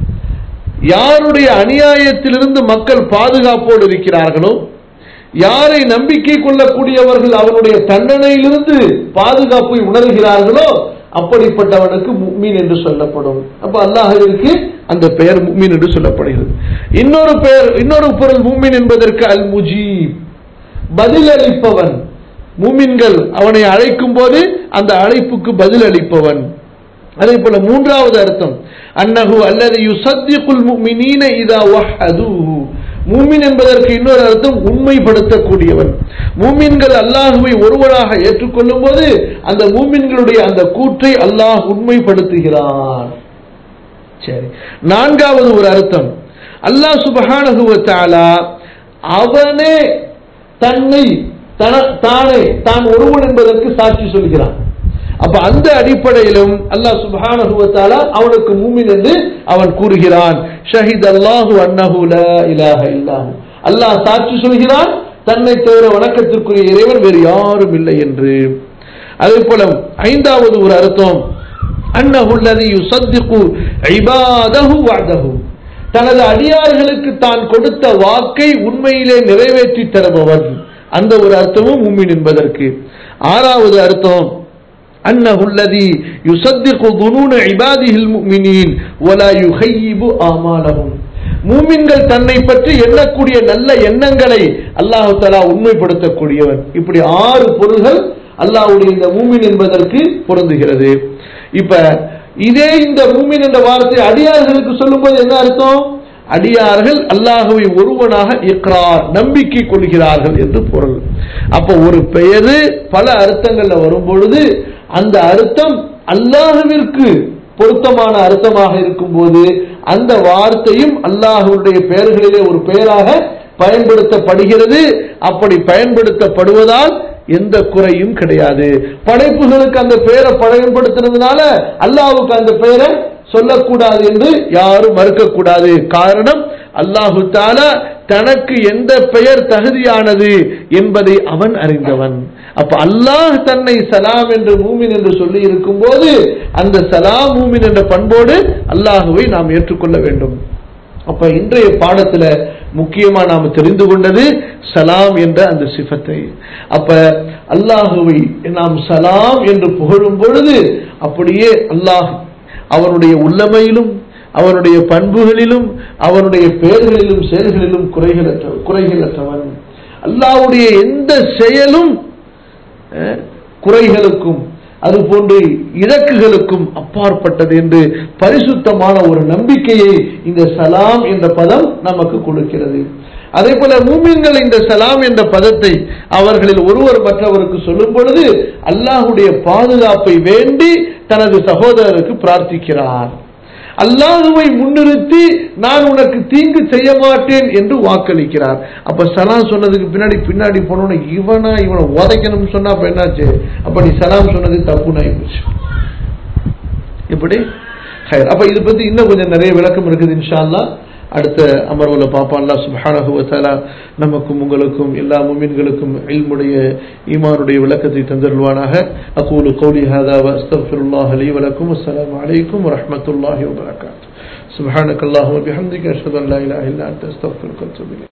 யாருடைய அநியாயத்திலிருந்து மக்கள் பாதுகாப்போடு இருக்கிறார்களோ, யாரை நம்பிக்கை கொள்ளக்கூடியவர்கள் அவனுடைய தண்டனையிலிருந்து பாதுகாப்பை உணர்கிறார்களோ அப்படிப்பட்டவனுக்கு முஃமின் என்று சொல்லப்படும். அப்ப அல்லாஹ்விற்கு அந்த பெயர் முஃமின் என்று சொல்லப்படுகிறது. இன்னொரு பெயர், இன்னொரு பொருள் முஃமின் என்பதற்கு அல் முஜீப், பதில் அளிப்பவன். முஃமின்கள் அவனை அழைக்கும் போது அந்த அழைப்புக்கு பதில் அளிப்பவன். அதே போல மூன்றாவது அர்த்தம் அன்னஹு அல்லதி யுஸத்திகுல் முஃமினீன இதா வஹதுஹு, முஃமின் என்பதற்கு இன்னொரு அர்த்தம் உண்மைப்படுத்தக்கூடியவன். முஃமின்கள் அல்லாஹ்வை ஒருவனாக ஏற்றுக்கொள்ளும் போது அந்த முஃமின்களுடைய அந்த கூற்றை அல்லாஹ் உண்மைப்படுத்துகிறான். சரி, நான்காவது ஒரு அர்த்தம் அல்லாஹ் சுப்ஹானஹு வ தஆலா அவனே தன்னை தானே தான் ஒருவன் என்பதற்கு சாட்சி சொல்கிறான். அப்ப அந்த அடிப்படையிலும் அல்லாஹ் சுப்ஹானஹு வ தஆலா அவனுக்கு முஃமின் என்று அவன் கூறுகிறான். ஷஹிதல்லாஹு அன்னஹு லா இலாஹ இல்லாஹு, அல்லாஹ் சாட்சி சொல்கிறான் தன்னை தவிர வணக்கத்திற்குரிய இறைவன் வேறு யாரும் இல்லை என்று. அதே போல ஐந்தாவது ஒரு அர்த்தம் அன்னஹு அல்லதி யுஸத்திகு இபாதஹு வஅதஹு, தனது அடியார்களுக்கு தான் கொடுத்த வாக்கை உண்மையிலே நிறைவேற்றி தருபவன். அந்த ஒரு அர்த்தமும் முஃமின் என்பதற்கு. ஆறாவது அர்த்தம் அன்னஹு அல்லதி யுஸத்திகு துனூன இபாதிஹில் முஃமினீன் வலா யுஹய்யிபு ஆமாலஹும், மூமின்கள் தன்னை பற்றி எண்ணக்கூடிய நல்ல எண்ணங்களை அல்லாஹ் தஆலா உண்மைப்படுத்தக்கூடியவன். இப்படி ஆறு பொருள்கள் அல்லாஹ்வுடைய இந்த மூமின் என்பதற்கு பொருந்துகிறது. இப்ப இதே இந்த மூமின் என்ற வார்த்தை அடியார்களுக்கு சொல்லும்போது என்ன அர்த்தம்? அடியார்கள் அல்லாஹ்வை ஒருவனாக இக்ரார் நம்பிக்கை கொள்கிறார்கள் என்று பொருள். அப்ப ஒரு பெயரு பல அர்த்தங்கள்ல வரும் பொழுது அந்த அர்த்தம் அல்லாஹ்விற்கு பொருத்தமான அர்த்தமாக இருக்கும் போது அந்த வார்த்தையும் அல்லாஹ்வுடைய பெயர்களிலே ஒரு பெயராக பயன்படுத்தப்படுகிறது. அப்படி பயன்படுத்தப்படுவதால் எந்த குறையும் கிடையாது. படைப்புகளுக்கு அந்த பெயரை பயன்படுத்துறதுனால அல்லாஹ்வுக்கு அந்த பெயரை சொல்லக்கூடாது என்று யாரும் மறுக்கக்கூடாது. காரணம் அல்லாஹு தஆலா தனக்கு எந்த பெயர் தகுதியானது என்பதை அவன் அறிந்தவன். அப்ப அல்லாஹ் தன்னை சலாம் என்று மூமின் என்று சொல்லி இருக்கும் போது அந்த சலாம் மூமின் என்ற பண்போடு அல்லாஹுவை நாம் ஏற்றுக்கொள்ள வேண்டும். அப்ப இன்றைய பாடத்துல முக்கியமா நாம் தெரிந்து கொண்டது சலாம் என்ற அந்த சிஃபத்தை. அப்ப அல்லாஹுவை நாம் சலாம் என்று புகழும் பொழுது அப்படியே அல்லாஹ் அவனுடைய உள்ளமையிலும் அவனுடைய பண்புகளிலும் அவனுடைய பெயர்களிலும் செயல்களிலும் குறைகளற்ற குறைகளற்றவன். அல்லாஹ்வுடைய எந்த செயலும் குறைகளுக்கும் அதுபோன்று இலக்குகளுக்கும் அப்பாற்பட்டது என்று பரிசுத்தமான ஒரு நம்பிக்கையை இந்த சலாம் என்ற பதம் நமக்கு கொடுக்கிறது. அதே போல மூமின்கள் இந்த சலாம் என்ற பதத்தை அவர்களில் ஒருவர் மற்றவருக்கு சொல்லும் பொழுது அல்லாஹ்வுடைய பாதுகாப்பை வேண்டி தனது சகோதரருக்கு பிரார்த்திக்கிறார். அல்லாஹ்வை முன்னிறுத்தி நான் உனக்கு தீங்கு செய்ய மாட்டேன் என்று வாக்களிக்கிறார். அப்ப சலாம் சொன்னதுக்கு பின்னாடி பின்னாடி போனோன்னு இவனா இவனை உதைக்கணும்னு சொன்னா அப்ப என்னாச்சு? அப்ப நீ சலாம் சொன்னது தப்புன்னு ஆயிடுச்சு. இப்படி அப்ப இது பத்தி இன்னும் கொஞ்சம் நிறைய விளக்கம் இருக்குது. இன்ஷா அல்லாஹ் அடுத்த அமர்வுல பாப்பா. அல்லாஹ் சுப்ஹானஹு வ தஆலா நமக்கும் உங்களுக்கும் எல்லா முஃமின்களுக்கும் இல்முடைய ஈமானுடைய விளக்கத்தை தந்தருள்வானாக. அகூலு கௌலி ஹாதா வ அஸ்தக்ஃபிருல்லாஹ லீ வ லக்கும். அஸ்ஸலாமு அலைக்கும் வ ரஹ்மத்துல்லாஹி வ பரகாத்துஹு. சுப்ஹானக்கல்லாஹு வ பிஹம்திக அஷ்ஹது அன் லா இலாஹா இல்லா அன்த அஸ்தக்ஃபிருக வ அத்தூபு இலைக்.